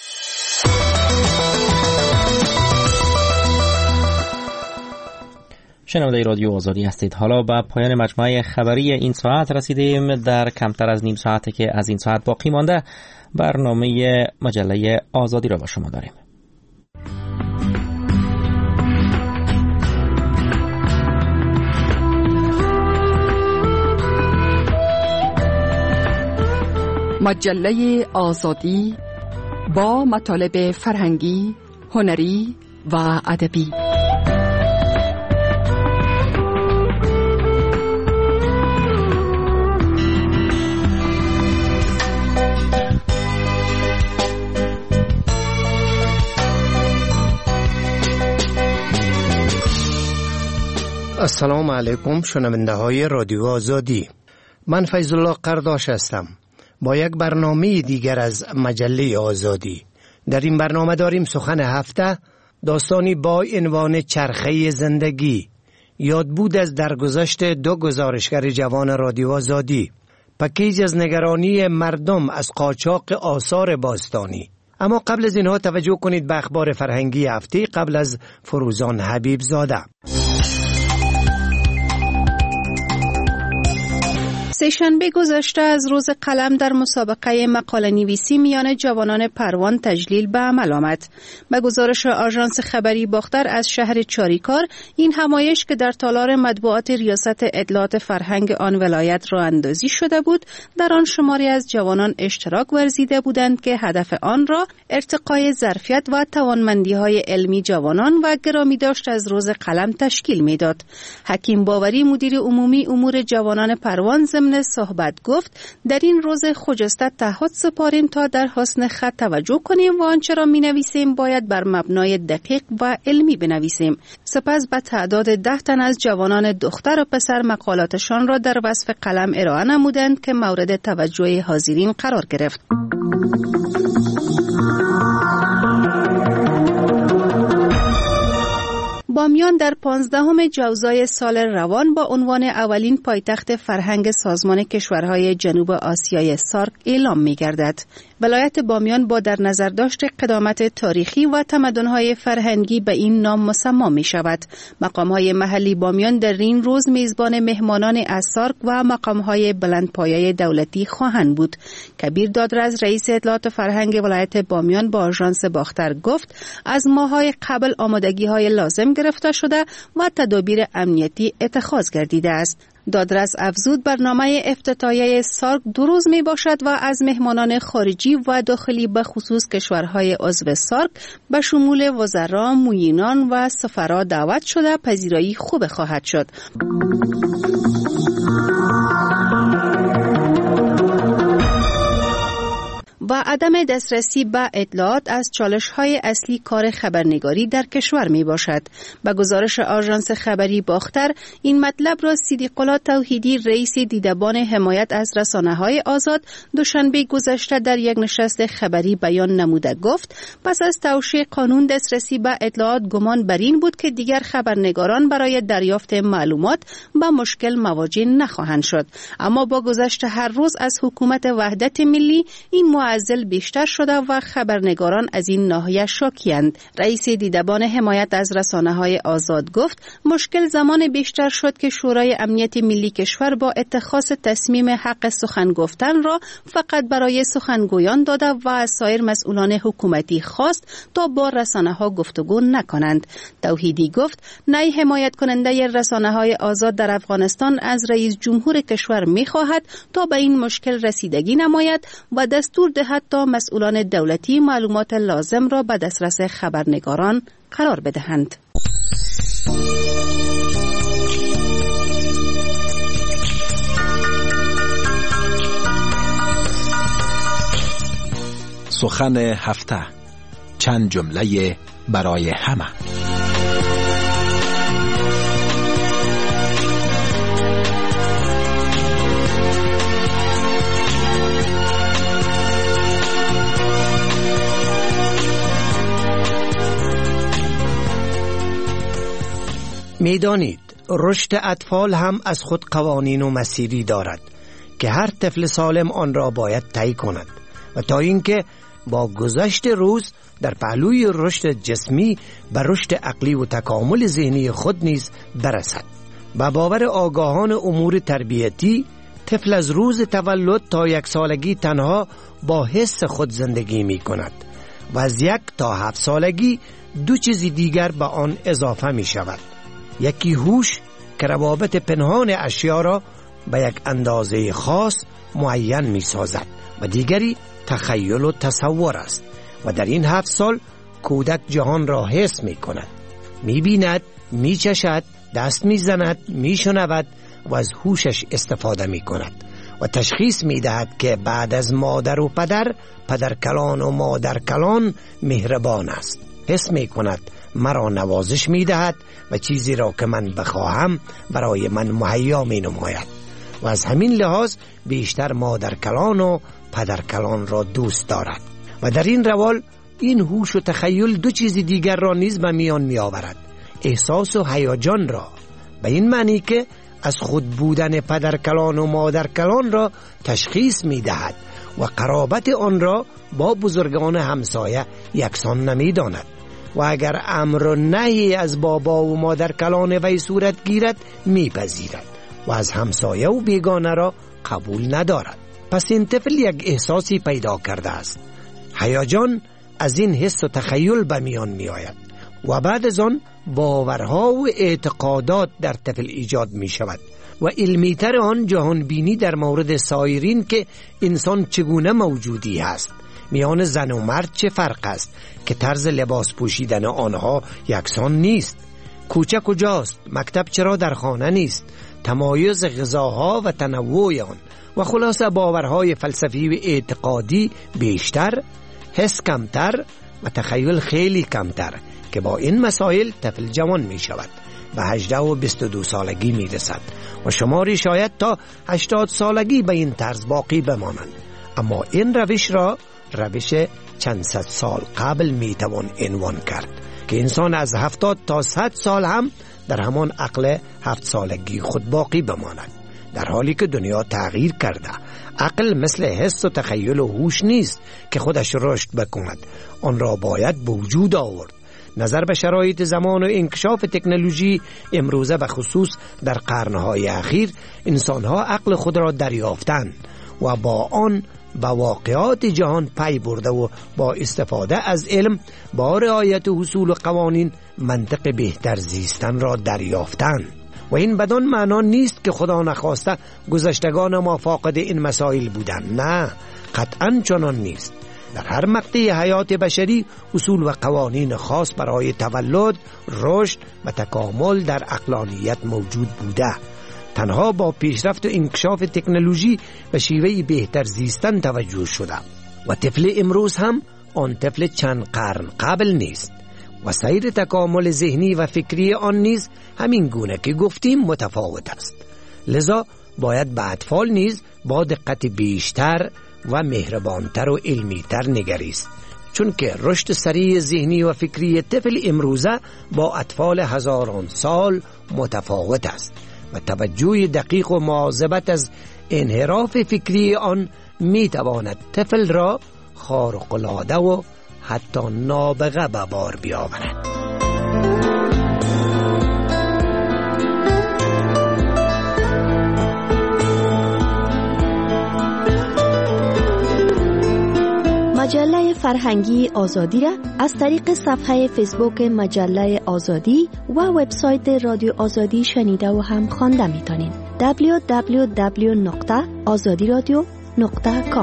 شنونده رادیو آزادی هستید. حالا به پایان مجموعه خبری این ساعت رسیدیم. در کمتر از نیم ساعتی که از این ساعت باقی مانده برنامه مجله آزادی را با شما داریم. مجله آزادی با مطالب فرهنگی، هنری و ادبی. السلام علیکم شنونده های رادیو آزادی. من فیض الله قرداش هستم با یک برنامه دیگر از مجله آزادی. در این برنامه داریم سخن هفته، داستانی با عنوان چرخه زندگی، یادبود از درگذشت دو گزارشگر جوان رادیو آزادی، پکیج از نگرانی مردم از قاچاق آثار باستانی. اما قبل از اینها توجه کنید به اخبار فرهنگی هفته قبل از فروزان حبیب زاده. سه‌شنبه گذشته از روز قلم در مسابقه مقاله نویسی میان جوانان پروان تجلیل به عمل آمد. به گزارش آژانس خبری باختر از شهر چاریکار، این همایش که در تالار مطبوعات ریاست اطلاعات فرهنگ آن ولایت راه اندازی شده بود، در آن شماری از جوانان اشتراک ورزیده بودند که هدف آن را ارتقای ظرفیت و توانمندی‌های علمی جوانان و گرامی داشت از روز قلم تشکیل می‌داد. حکیم باوری مدیر عمومی امور جوانان پروان ضمن صحبت گفت در این روز خجسته تعهد سپاریم تا در حسن خط توجه کنیم و آنچه را می‌نویسیم باید بر مبنای دقیق و علمی بنویسیم. سپس به تعداد ده تن از جوانان دختر و پسر مقالاتشان را در وصف قلم ارائه نمودند که مورد توجه حاضرین قرار گرفت. بامیان در پانزدهم جوزای سال روان با عنوان اولین پایتخت فرهنگ سازمان کشورهای جنوب آسیای سارک اعلام می‌گردد. ولایت بامیان با در نظر داشت قدامت تاریخی و تمدن‌های فرهنگی به این نام مسما می‌شود. مقام‌های محلی بامیان در این روز میزبان مهمانان از سارک و مقام‌های بلندپایه دولتی خواهند بود. کبیر دادرز رئیس اطلاعات فرهنگ ولایت بامیان با آژانس باختر گفت از ماه‌های قبل آمادگی‌های لازم گرفته شده و تدابیر امنیتی اتخاذ گردیده است. دادرس افزود برنامه افتتاحیه سارک دو روز می باشد و از مهمانان خارجی و داخلی به خصوص کشورهای عضو سارک به شمول وزرا، معینان و سفرا دعوت شده پذیرایی خوب خواهد شد. و عدم دسترسی به اطلاعات از چالش‌های اصلی کار خبرنگاری در کشور می باشد. به گزارش آژانس خبری باختر، این مطلب را صدیق الله توحیدی رئیس دیدبان حمایت از رسانه‌های آزاد دوشنبه گذشته در یک نشست خبری بیان نموده گفت پس از توشیح قانون دسترسی به اطلاعات گمان بر این بود که دیگر خبرنگاران برای دریافت معلومات با مشکل مواجه نخواهند شد. اما با گذشت هر روز از حکومت وحدت ملی این معضل بیشتر شده و خبرنگاران از این ناحیه شاکی‌اند. رئیس دیدبان حمایت از رسانه‌های آزاد گفت مشکل زمان بیشتر شد که شورای امنیت ملی کشور با اتخاذ تصمیم حق سخن گفتن را فقط برای سخنگویان داده و از سایر مسئولان حکومتی خواست تا با رسانه‌ها گفتگو نکنند. توحیدی گفت نای حمایت کننده رسانه‌های آزاد در افغانستان از رئیس جمهور کشور می‌خواهد تا به این مشکل رسیدگی نماید و دستور دهد تا مسئولان دولتی معلومات لازم را به دسترس خبرنگاران قرار بدهند. سخن هفته، چند جمله برای همه. میدانید رشد اطفال هم از خود قوانین و مسیری دارد که هر طفل سالم آن را باید طی کند و تا اینکه با گذشت روز در پهلوی رشد جسمی به رشد عقلی و تکامل ذهنی خود نیز برسد. به باور آگاهان امور تربیتی، طفل از روز تولد تا یک سالگی تنها با حس خود زندگی می کند و از یک تا هفت سالگی دو چیز دیگر به آن اضافه می شود. یکی هوش که روابط پنهان اشیا را به یک اندازه خاص معین می سازد و دیگری تخیل و تصور است و در این هفت سال کودک جهان را حس می کند، می بیند، می چشد، دست می زند، می شنود و از هوشش استفاده می کند و تشخیص می دهد که بعد از مادر و پدر، پدر کلان و مادر کلان مهربان است. حس می کند مرا نوازش می دهد و چیزی را که من بخواهم برای من مهیا می نماید و از همین لحاظ بیشتر مادر کلان و پدر کلان را دوست دارد و در این روال این هوش و تخیل دو چیز دیگر را نیز به میان می آورد: احساس و هیجان را، به این معنی که از خود بودن پدر کلان و مادر کلان را تشخیص می دهد و قرابت آن را با بزرگان همسایه یکسان نمی داند و اگر امر و نهی از بابا و مادر کلان وی صورت گیرد می پذیرد و از همسایه و بیگانه را قبول ندارد. پس این طفل یک احساسی پیدا کرده است. هیجان از این حس و تخیل به میان می آید و بعد از آن باورها و اعتقادات در طفل ایجاد می شود و علمیتر آن جهانبینی در مورد سایرین که انسان چگونه موجودی است. میان زن و مرد چه فرق است که طرز لباس پوشیدن آنها یکسان نیست. کوچه کجاست؟ مکتب چرا در خانه نیست؟ تمایز غذاها و تنوع آن و خلاصه باورهای فلسفی و اعتقادی بیشتر، حس کمتر و تخیل خیلی کمتر که با این مسائل طفل جوان می شود. به هجده و بیست و دو سالگی می رسد و شماری شاید تا هشتاد سالگی به این طرز باقی بمانند. اما این روش را روش چند صد سال قبل می توان عنوان کرد که انسان از هفتاد تا صد سال هم در همان عقل هفت سالگی خود باقی بماند، در حالی که دنیا تغییر کرده. عقل مثل حس و تخیل و هوش نیست که خودش رشد بکند، آن را باید به وجود آورد. نظر به شرایط زمان و انکشاف تکنولوژی امروزه به خصوص در قرنهای اخیر انسانها عقل خود را دریافتند و با آن با واقعات جهان پی برده و با استفاده از علم با رعایت اصول و قوانین منطق بهتر زیستن را دریافتند. و این بدان معنا نیست که خدا نخواسته گذشتگان ما فاقد این مسائل بودند. نه، قطعاً چنان نیست. در هر مقطع حیات بشری اصول و قوانین خاص برای تولد، رشد و تکامل در عقلانیت موجود بوده. تنها با پیشرفت و انکشاف تکنولوژی به شیوه بهتر زیستن توجه شده و طفل امروز هم آن طفل چند قرن قبل نیست و سیر تکامل ذهنی و فکری آن نیز همین گونه که گفتیم متفاوت است. لذا باید به اطفال نیز با دقت بیشتر و مهربانتر و علمیتر نگریست، چون که رشد سریع ذهنی و فکری طفل امروزه با اطفال هزاران سال متفاوت است و توجه دقیق و مواظبت از انحراف فکری آن می تواند طفل را خارق‌العاده و حتی نابغه به بار بیاورد. مجله فرهنگی آزادی را از طریق صفحه فیسبوک مجله آزادی و وبسایت رادیو آزادی شنیده و هم خوانده میتونید. دبلیو دبلیو دبلیو نقطه آزادی رادیو نقطه کام.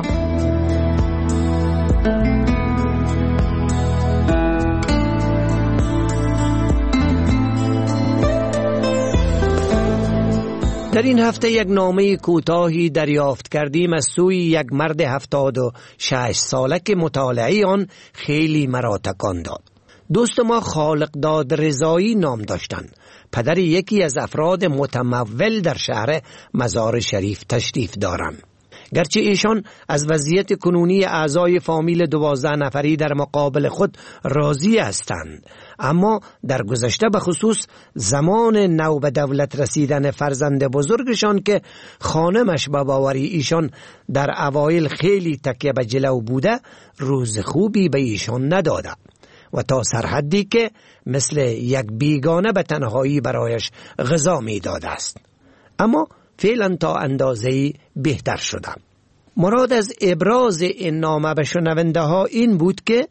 در این هفته یک نامه کوتاهی دریافت کردیم از سوی یک مرد هفتاد و شش ساله که مطالعه آن خیلی مرا تکان داد. دوست ما خالقداد رضایی نام داشتند. پدر یکی از افراد متمول در شهر مزار شریف تشریف دارند. گرچه ایشان از وضعیت کنونی اعضای فامیل دوازده نفری در مقابل خود راضی هستند، اما در گذشته به خصوص زمان نو به دولت رسیدن فرزند بزرگشان که خانمش به باوری ایشان در اوایل خیلی تکیه به جلو بوده، روز خوبی به ایشان نداده و تا سرحدی که مثل یک بیگانه به تنهایی برایش غذا می داده است. اما فعلا تا اندازه‌ای بهتر شدم. مراد از ابراز این نامه به شنونده ها این بود که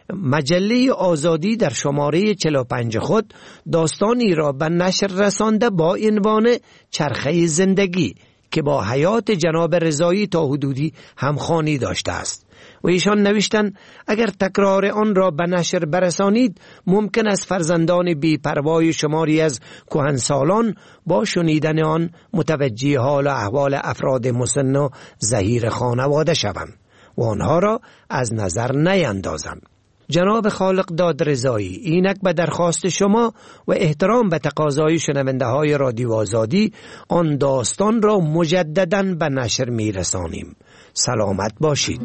مجله آزادی در شماره چهل و پنج خود داستانی را به نشر رسانده با عنوان چرخه زندگی که با حیات جناب رضایی تا حدودی همخوانی داشته است و ایشان نوشتند اگر تکرار آن را به نشر برسانید ممکن است فرزندان بی‌پروای شماری از کهنسالان با شنیدن آن متوجه حال و احوال افراد مسن و ضعیف خانواده شوند و آنها را از نظر نیندازند. جناب خالقداد رضایی، اینک به درخواست شما و احترام به تقاضای شنونده های رادیو آزادی آن داستان را مجدداً به نشر می رسانیم. سلامت باشید.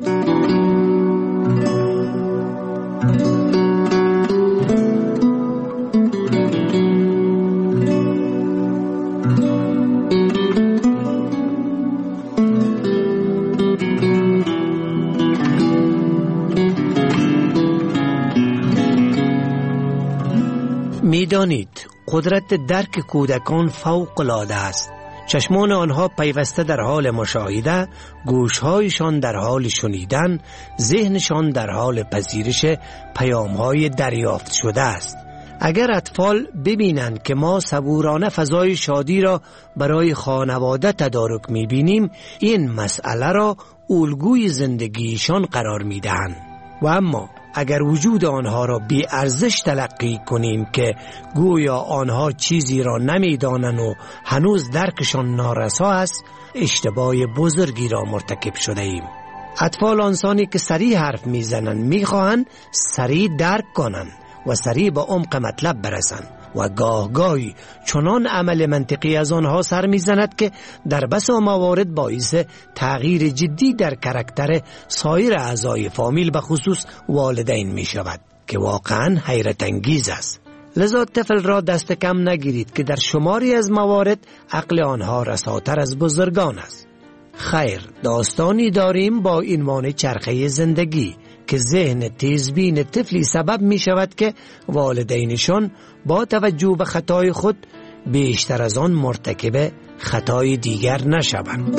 می‌دانید قدرت درک کودکان فوق العاده است. چشمان آنها پیوسته در حال مشاهده، گوشهایشان در حال شنیدن، ذهنشان در حال پذیرش پیامهای دریافت شده است. اگر اطفال ببینند که ما صبورانه فضای شادی را برای خانواده تدارک می‌بینیم، این مسئله را الگوی زندگیشان قرار می‌دهند. و اما اگر وجود آنها را بی ارزش تلقی کنیم که گویا آنها چیزی را نمی‌دانند و هنوز درکشان نارسا است، اشتباه بزرگی را مرتکب شده ایم. اطفال آنسانی که سریع حرف می‌زنند می‌خواهند سریع درک کنند و سریع به عمق مطلب برسند و گاه گاهی چنان عمل منطقی از آنها سر میزند که در بسا موارد باعث تغییر جدی در کاراکتر سایر اعضای فامیل به خصوص والدین می شود که واقعا حیرت انگیز است. لذا طفل را دست کم نگیرید که در شماری از موارد عقل آنها رساتر از بزرگان است. خیر، داستانی داریم با عنوان چرخه زندگی که ذهن تیزبین طفلی سبب می شود که والدینشان با توجه به خطای خود بیشتر از آن مرتکب خطای دیگر نشوند.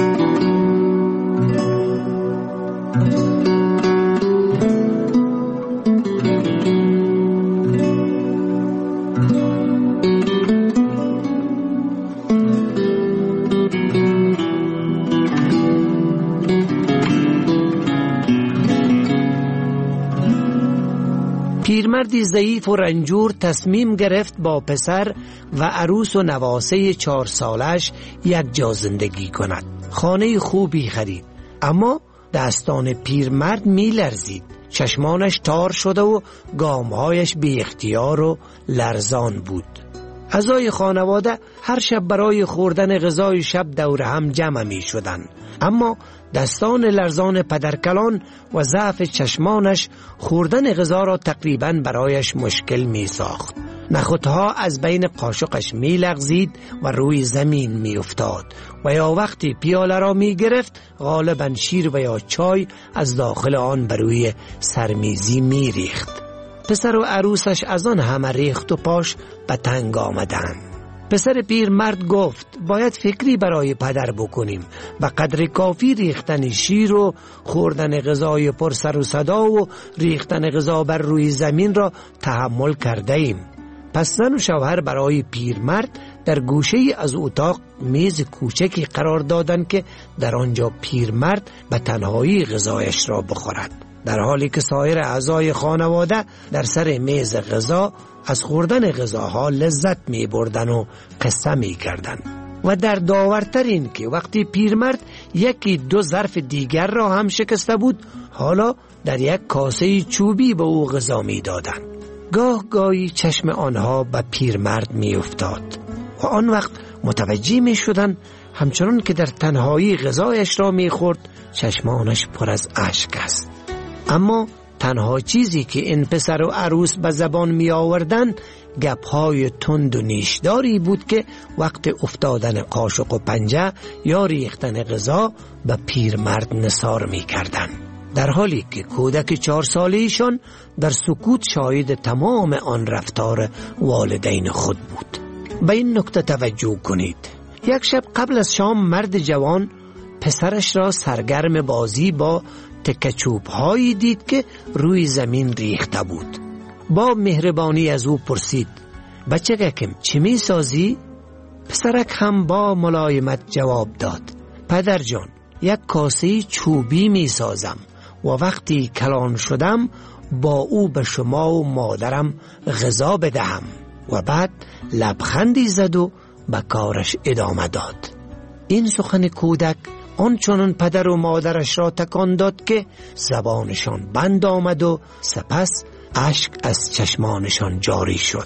پیرمردی ضعیف و رنجور تصمیم گرفت با پسر و عروس و نواسه چهار سالش یک جا زندگی کند. خانه خوبی خرید، اما دستان پیرمرد می لرزید. چشمانش تار شده و گامهایش بی اختیار و لرزان بود. اعضای خانواده هر شب برای خوردن غذای شب دور هم جمع می شدند، اما دستان لرزان پدرکلان و ضعف چشمانش خوردن غذا را تقریباً برایش مشکل می ساخت. نخودها از بین قاشقش می لغزید و روی زمین می افتاد و یا وقتی پیاله را می گرفت غالباً شیر و یا چای از داخل آن بر روی سرمیزی می ریخت. پسر و عروسش از آن همه ریخت و پاش به تنگ آمدند. پسر پیر مرد گفت باید فکری برای پدر بکنیم و قدر کافی ریختن شیر و خوردن غذای پر سر و صدا و ریختن غذا بر روی زمین را تحمل کرده ایم. پس زن و شوهر برای پیر مرد در گوشه از اتاق میز کوچکی قرار دادند که در آنجا پیر مرد به تنهایی غذایش را بخورد، در حالی که سایر اعضای خانواده در سر میز غذا از خوردن غذاها لذت می بردن و قصه می کردن. و در داورتر این که وقتی پیرمرد یکی دو ظرف دیگر را هم شکسته بود، حالا در یک کاسه چوبی به او غذا می دادن. گاه گاهی چشم آنها به پیرمرد می افتاد و آن وقت متوجه می شدن همچنان که در تنهایی غذایش را می خورد چشمانش پر از اشک است. اما تنها چیزی که این پسر و عروس به زبان می آوردن گپهای تند و نیشداری بود که وقت افتادن قاشق و پنجه یا ریختن غذا به پیرمرد نثار می کردن، در حالی که کودک چهار ساله‌ایشان در سکوت شاهد تمام آن رفتار والدین خود بود. به این نکته توجه کنید. یک شب قبل از شام مرد جوان پسرش را سرگرم بازی با تکچوب هایی دید که روی زمین ریخته بود. با مهربانی از او پرسید بچه گکم چی می سازی؟ پسرک هم با ملایمت جواب داد پدر جان یک کاسه چوبی می سازم و وقتی کلان شدم با او به شما و مادرم غذا بدهم. و بعد لبخندی زد و به کارش ادامه داد. این سخن کودک آنچنان پدر و مادرش را تکان داد که زبانشان بند آمد و سپس اشک از چشمانشان جاری شد.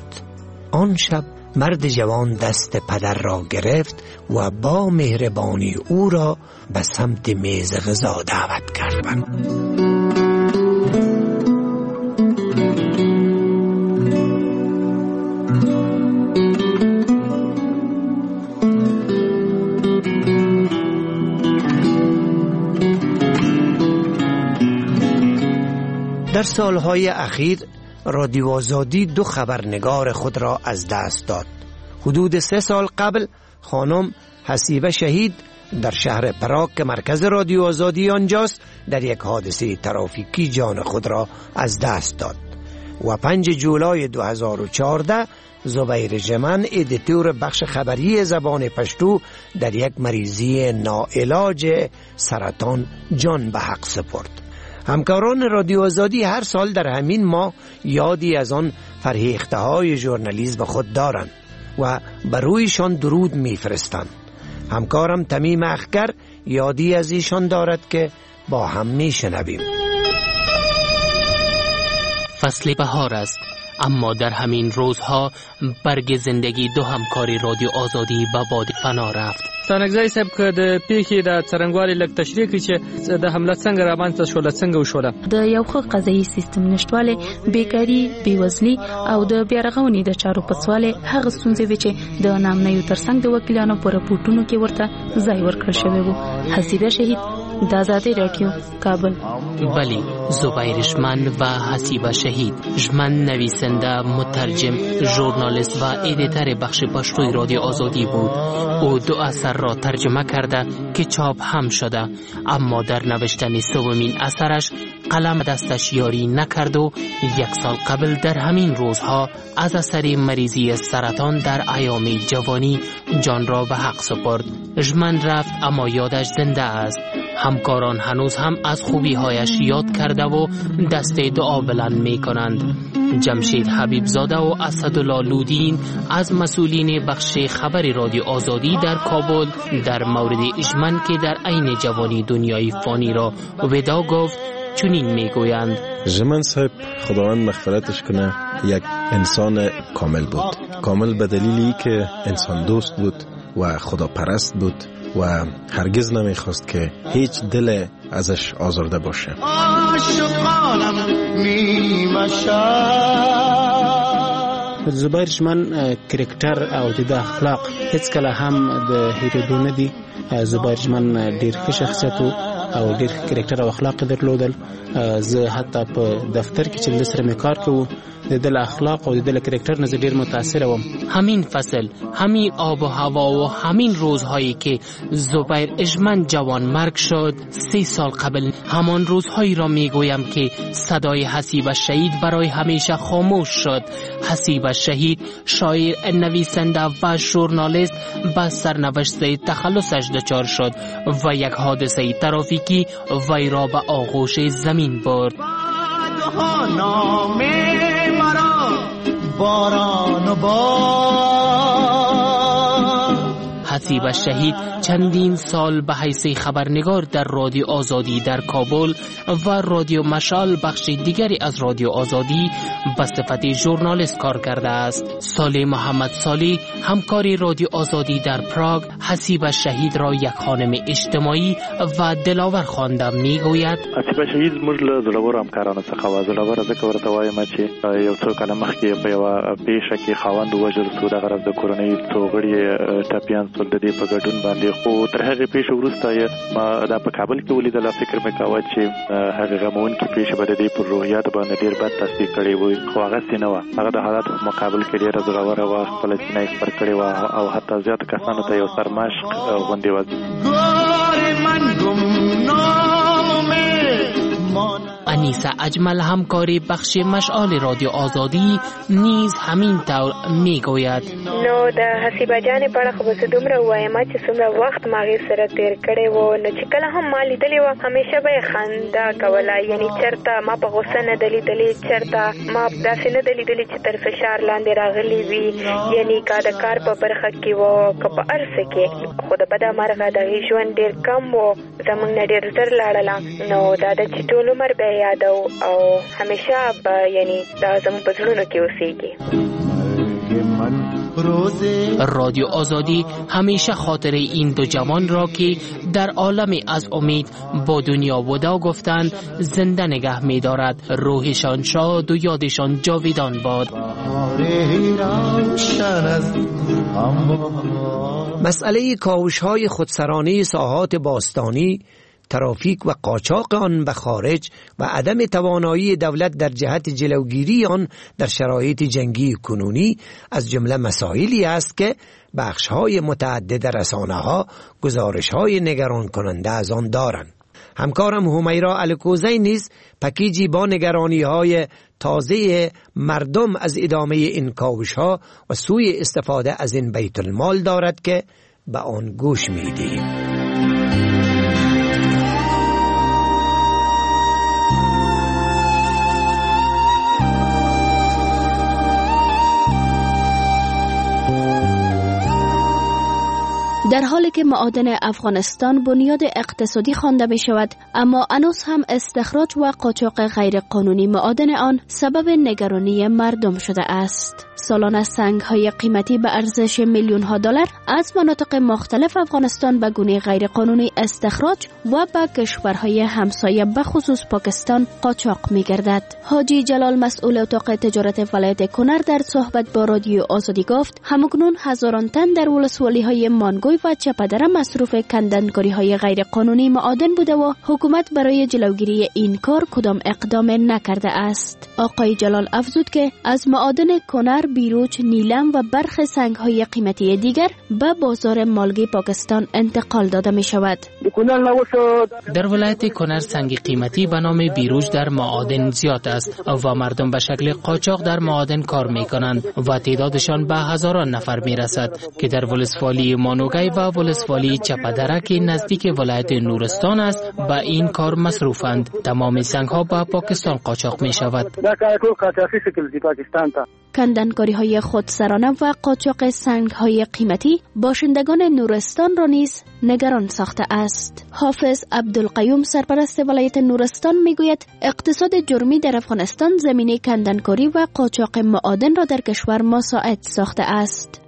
آن شب مرد جوان دست پدر را گرفت و با مهربانی او را به سمت میز غذا دعوت کرد. در سالهای اخیر رادیو آزادی دو خبرنگار خود را از دست داد. حدود سه سال قبل خانم حسیبه شهید در شهر پراگ که مرکز رادیو آزادی آنجاست در یک حادثه ترافیکی جان خود را از دست داد. و پنج جولای دو هزار و چهارده زبیر ژمن ادیتور بخش خبری زبان پشتو در یک مریضی ناعلاج سرطان جان به حق سپرد. همکاران رادیو آزادی هر سال در همین ماه یادی از آن فرهیخته های ژورنالیسم خود دارند و بر رویشان درود میفرستند. همکارم تمیم اخگر یادی از ایشان دارد که با هم میشنویم. فصل بهار است، اما در همین روزها برگ زندگی دو همکاری رادیو آزادی به باد فنا رفت. تانګزای صاحب که د پیښې د څرنګوالي لږ تشریح کړي چې د حمله څنګه رامنځته شوله، څنګه وشوله؟ د یو ښه قضایي سیستم نشتوالی، بیکاري، بېوزلي او د بیارغونې د چارو پڅوالی هغه ستونزې وې چې د نامنیو ترڅنګ د وکیلانو په راپورټونو کې ورته ځای ورکړل شوی و. حسیبه شهید، د آزادی رادیو، کابل. بلی، زبیر ژمن و حسیبه شهید. ژمن نویسنده، مترجم، ژورنالیست و ادیتور بخش پشتوی رادیو آزادی بود. او دو اثر را ترجمه کرده که چاپ هم شده، اما در نوشتن سومین اثرش قلم دستش یاری نکرد و یک سال قبل در همین روزها از اثر مریضی سرطان در ایام جوانی جان را به حق سپرد. ژمن رفت اما یادش زنده است. همکاران هنوز هم از خوبی هایش یاد کرده و دست دعا بلند می کنند. جمشید حبیبزاده و اسدالله لودین از مسئولین بخش خبر رادیو آزادی در کابل در مورد ژمن که در عین جوانی دنیای فانی را وداع گفت چنین میگویند: ژمن صاحب خداوند مغفرتش کنه یک انسان کامل بود. کامل به دلیلی که انسان دوست بود و خدا پرست بود و هرگز نمیخواست که هیچ دل ازش آزرده باشه. زبیر ژمن کرکټر او د اخلاق هیڅ کله هم د هیرېدو نه دي. زبیر ژمن ډیر ښه شخصیت او ډیر کرکټر او اخلاق درلودل. زه حتی په دفتر کې چې د سره مې کار کوو د دل اخلاق او د دل کرکټر نه ډیر متاثر وم. همین فصل، همین آب و هوا و همین روزهایی که زبیر ژمن جوان مرگ شد سی سال قبل، همان روزهایی را میگویم که صدای حسیبه شهید برای همیشه خاموش شد. حسیبه شهید شاعر، نویسنده و ژورنالیست با سرنوشت تخلصش دچار شد و یک حادثه ترافیکی وی را به آغوش زمین برد. باران و بار. حسیبه شهید چندین سال به حیث خبرنگار در رادیو آزادی در کابل و رادیو مشال بخش دیگری از رادیو آزادی به صفت ژورنالیست کار کرده است. صالح محمد صالح، همکاری رادیو آزادی در پراگ، حسیبه شهید را یک خانم اجتماعی و دلاور خوانده میگوید: حسیبه شهید موږ له زړورو همکارانو څخه و. زړور ځکه ورته وایم چې یو څو کاله مخکې په یوه پیښه کې خاوند ووژل شو. دغه ورځ د کورنۍ څو غړي ټپیان شول د دې په ګډون باندې. خو تر هغې پیښې وروسته ما دا په کابل کې ولیدله. فکر مې کاوه چې هغې غموونکې پیښې به د دې پر روحیاتو باندې ډېر بد تاثیر کړی وي، خو هغسې نه وه. هغه د حالاتو په مقابل کې ډېره زړوره وه، خپله سینه یې خپر کړې وه او حتی زیاتو کسانو ته یو سرمشق غوندې وه. انیسه اجمل، همکاری بخش مشعال رادیو آزادی، نیز همین طور میگوید: نو د حسیبه جانې په اړه خو به زه دومره ووایم چې څومره وخت ما هغې سره تېر کړی و، نو چې کله هم ما لیدلې وه همیشه به یې خندا کوله. یعنې چېرته ما په غوسه نه ده لیدلې، چېرته ما داسې نه ده لیدلې چې تر فشار لاندې راغلې وي، یعنې که د کار په برخه کې و که په هر څه کې. خو د بده مرغه د هغې ژوند ډېر کم و، زموږ نه ډېر زر لاړله. نو دا ده چې ټول عمر به یې یادو او همیشه به یعنی دا زموږ په زړونو کې اوسېږي. رادیو آزادی همیشه خاطر این دو جوان را که در عالم از امید با دنیا وداع گفتند زنده نگه می دارد. روحشان شاد و یادشان جاویدان باد. مسئله کاوش‌های خودسرانه ساحات باستانی ترافیک و قاچاق آن به خارج و عدم توانایی دولت در جهت جلوگیری آن در شرایط جنگی کنونی از جمله مسائلی است که بخش‌های متعدد رسانه‌ها گزارش‌های نگران کننده از آن دارند. همکارم همیرا الکوزی نیز پکیجی با نگرانی‌های تازه مردم از ادامه این کاوش‌ها و سوی استفاده از این بیت المال دارد که به آن گوش می‌دهیم. در حالی که معادن افغانستان بنیاد اقتصادی خوانده می شود، اما هنوز هم استخراج و قاچاق غیر قانونی معادن آن سبب نگرانی مردم شده است. سالانه سنگ‌های قیمتی به ارزش میلیون ها دلار از مناطق مختلف افغانستان به گونه غیر قانونی استخراج و به کشورهای همسایه به خصوص پاکستان قاچاق می‌گردد. حاجی جلال مسئول اتاق تجارت ولایت کنر در صحبت با رادیو آزادی گفت همکنون هزاران تن در ولسوالی‌های مانگوی و چپدر مصروف کندنکاری‌های غیر قانونی معادن بوده و حکومت برای جلوگیری این کار کدام اقدام نکرده است. آقای جلال افزود که از معادن کنر، بیروچ، نیلم و برخی سنگ‌های قیمتی دیگر به بازار مالگی پاکستان انتقال داده می شود. در ولایت کنر سنگ قیمتی به نام بیروچ در معادن زیاد است و مردم به شکل قاچاق در معادن کار می کنند و تعدادشان به هزاران نفر می رسد که در ولسوالی مانوگی و ولسوالی چپدره که نزدیک ولایت نورستان است به این کار مصروفند. تمام سنگ‌ها به پاکستان قاچاق می شود. کندنکاری‌های خودسرانه و قاچاق سنگ‌های قیمتی باشندگان نورستان را نیز نگران ساخته است. حافظ عبدالقیوم سرپرست ولایت نورستان میگوید اقتصاد جرمی در افغانستان زمینه کندنکاری و قاچاق معادن را در کشور مساعد ساخته است.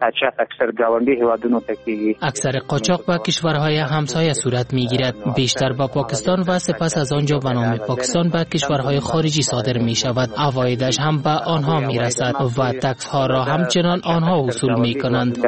اکثر قاچاق به کشورهای همسایه صورت میگیرد، بیشتر با پاکستان و سپس از آنجا به نام پاکستان به کشورهای خارجی صادر می شود. عوایدش هم به آنها می رسد و تکس ها را همچنان آنها وصول می کنند.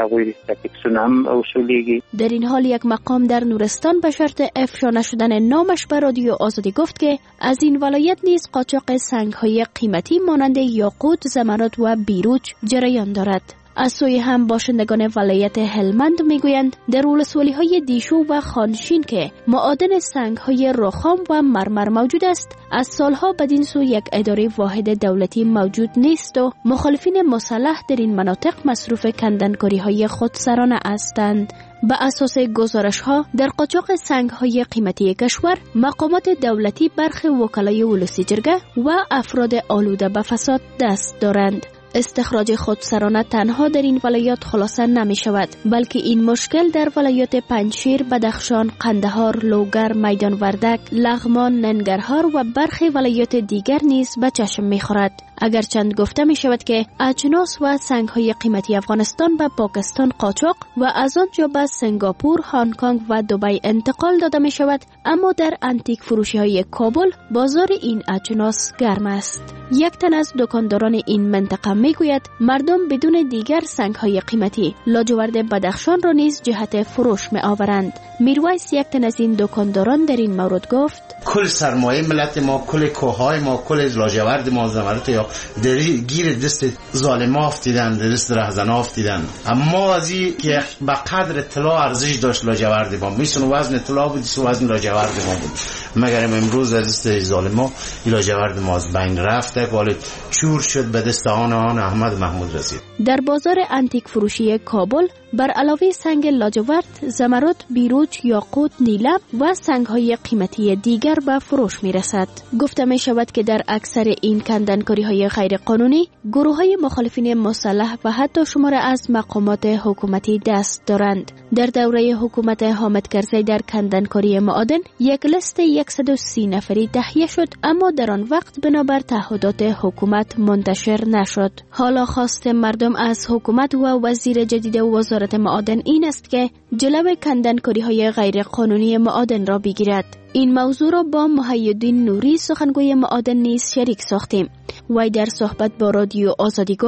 در این حال یک مقام در نورستان به شرط افشا نشدن نامش به رادیو آزادی گفت که از این ولایت نیز قاچاق سنگ‌های قیمتی مانند یاقوت، زمرد و بیروچ جریان دارد. از سوی هم باشندگان ولایت هلمند میگویند در ولسوالی‌های دیشو و خانشین که معادن سنگ‌های رخام و مرمر موجود است، از سالها بدین سو یک اداره واحد دولتی موجود نیست و مخالفین مسلح در این مناطق مصروف کندنکاری‌های خودسرانه هستند. به اساس گزارش‌ها در قاچاق سنگ‌های قیمتی کشور مقامات دولتی برخی وکلای ولسی جرگه و افراد آلوده به فساد دست دارند. استخراج خودسرانه تنها در این ولایات خلاصه نمی شود، بلکه این مشکل در ولایات پنجشیر، بدخشان، قندهار، لوگر، میدان وردک، لغمان، ننگرهار و برخی ولایات دیگر نیز به چشم می خورد. اگرچند گفته می شود که اجناس و سنگ‌های قیمتی افغانستان به پاکستان قاچاق و از آنجا به سنگاپور، هنگ کنگ و دبی انتقال داده می شود، اما در انتیک فروشی‌های کابل بازار این اجناس گرم است. یک تن از دکانداران این منطقه می گوید مردم بدون دیگر سنگ‌های قیمتی لاجورد بدخشان را نیز جهت فروش می آورند. میرویس یک تن از این دکانداران در این مورد گفت کل سرمایه ملت ما، کل کوههای ما، کل لاجورد ما زمرد یا دری گیر دست ظالما افتیدن، دست رهزنا افتیدن. اما از این که به قدر اطلاع ارزش داشت لاجورد ما، میسون وزن اطلاع بود، سو وزن لاجورد ما بود، مگر امروز از دست ظالما لاجورد ما از بین رفته، ولی چور شد به دست آن آن احمد محمود رسید. در بازار انتیک فروشی کابل بر علاوه سنگ لاجورد، زمرد، بیروچ، یاقوت، نیلم و سنگ‌های قیمتی دیگر به فروش می‌رسد. گفته می‌شود که در اکثر این کندنکاری‌های غیر قانونی گروه‌های مخالفین مسلح و حتی شمار از مقامات حکومتی دست دارند. در دوره حکومت حامد کرزی در کندنکاری معادن یک لیست صد و سی نفری تهیه شد، اما در آن وقت بنابر تعهدات حکومت منتشر نشد. حالا خواست مردم از حکومت و وزیر جدید وزارت معادن این است که جلوی کندنکاری‌های غیر قانونی معادن را بگیرد. این موضوع را با محی‌الدین نوری سخنگوی معادن نیز شریک ساختیم. وی در صحبت با رادیو آزادی گفت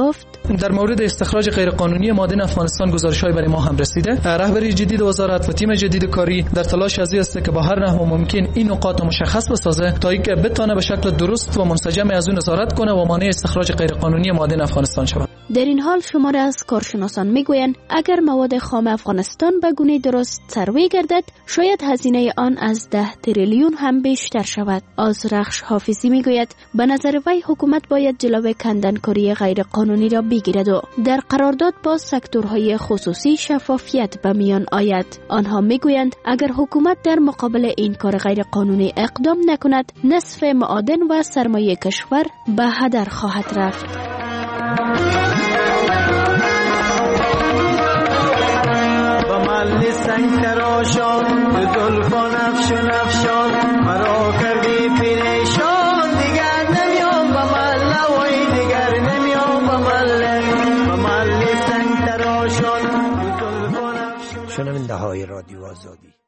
در مورد استخراج غیرقانونی معادن افغانستان گزارش‌های برای ما هم رسیده. رهبری جدید وزارت و تیم جدید کاری در تلاش از است که با هر نحو ممکن این نقاط مشخص بسازه تا اینکه بتونه به شکل درست و منسجم از اون نظارت کنه و مانع استخراج غیرقانونی معادن افغانستان شود. در این حال شماره از کارشناسان میگویند اگر مواد خام افغانستان به گونه درست ترویج گردد شاید هزینه آن از ده تریلیون هم بیشتر شود. آزرخش حافظی میگوید به نظر وی حکومت باید جلوی کندنکاری غیر قانونی را بگیرد و در قرارداد با سکتورهای خصوصی شفافیت به میان آید. آنها میگویند اگر حکومت در مقابل این کار غیر قانونی اقدام نکند نصف معادن و سرمایه کشور به هدر خواهد رفت. سنگ تراشان زلفان افشان افشان مرا کردی پریشان دیگر نمیام به مله وای دیگر نمیام به مله به مله سنگ تراشان زلفان افشان. شنونده های رادیو آزادی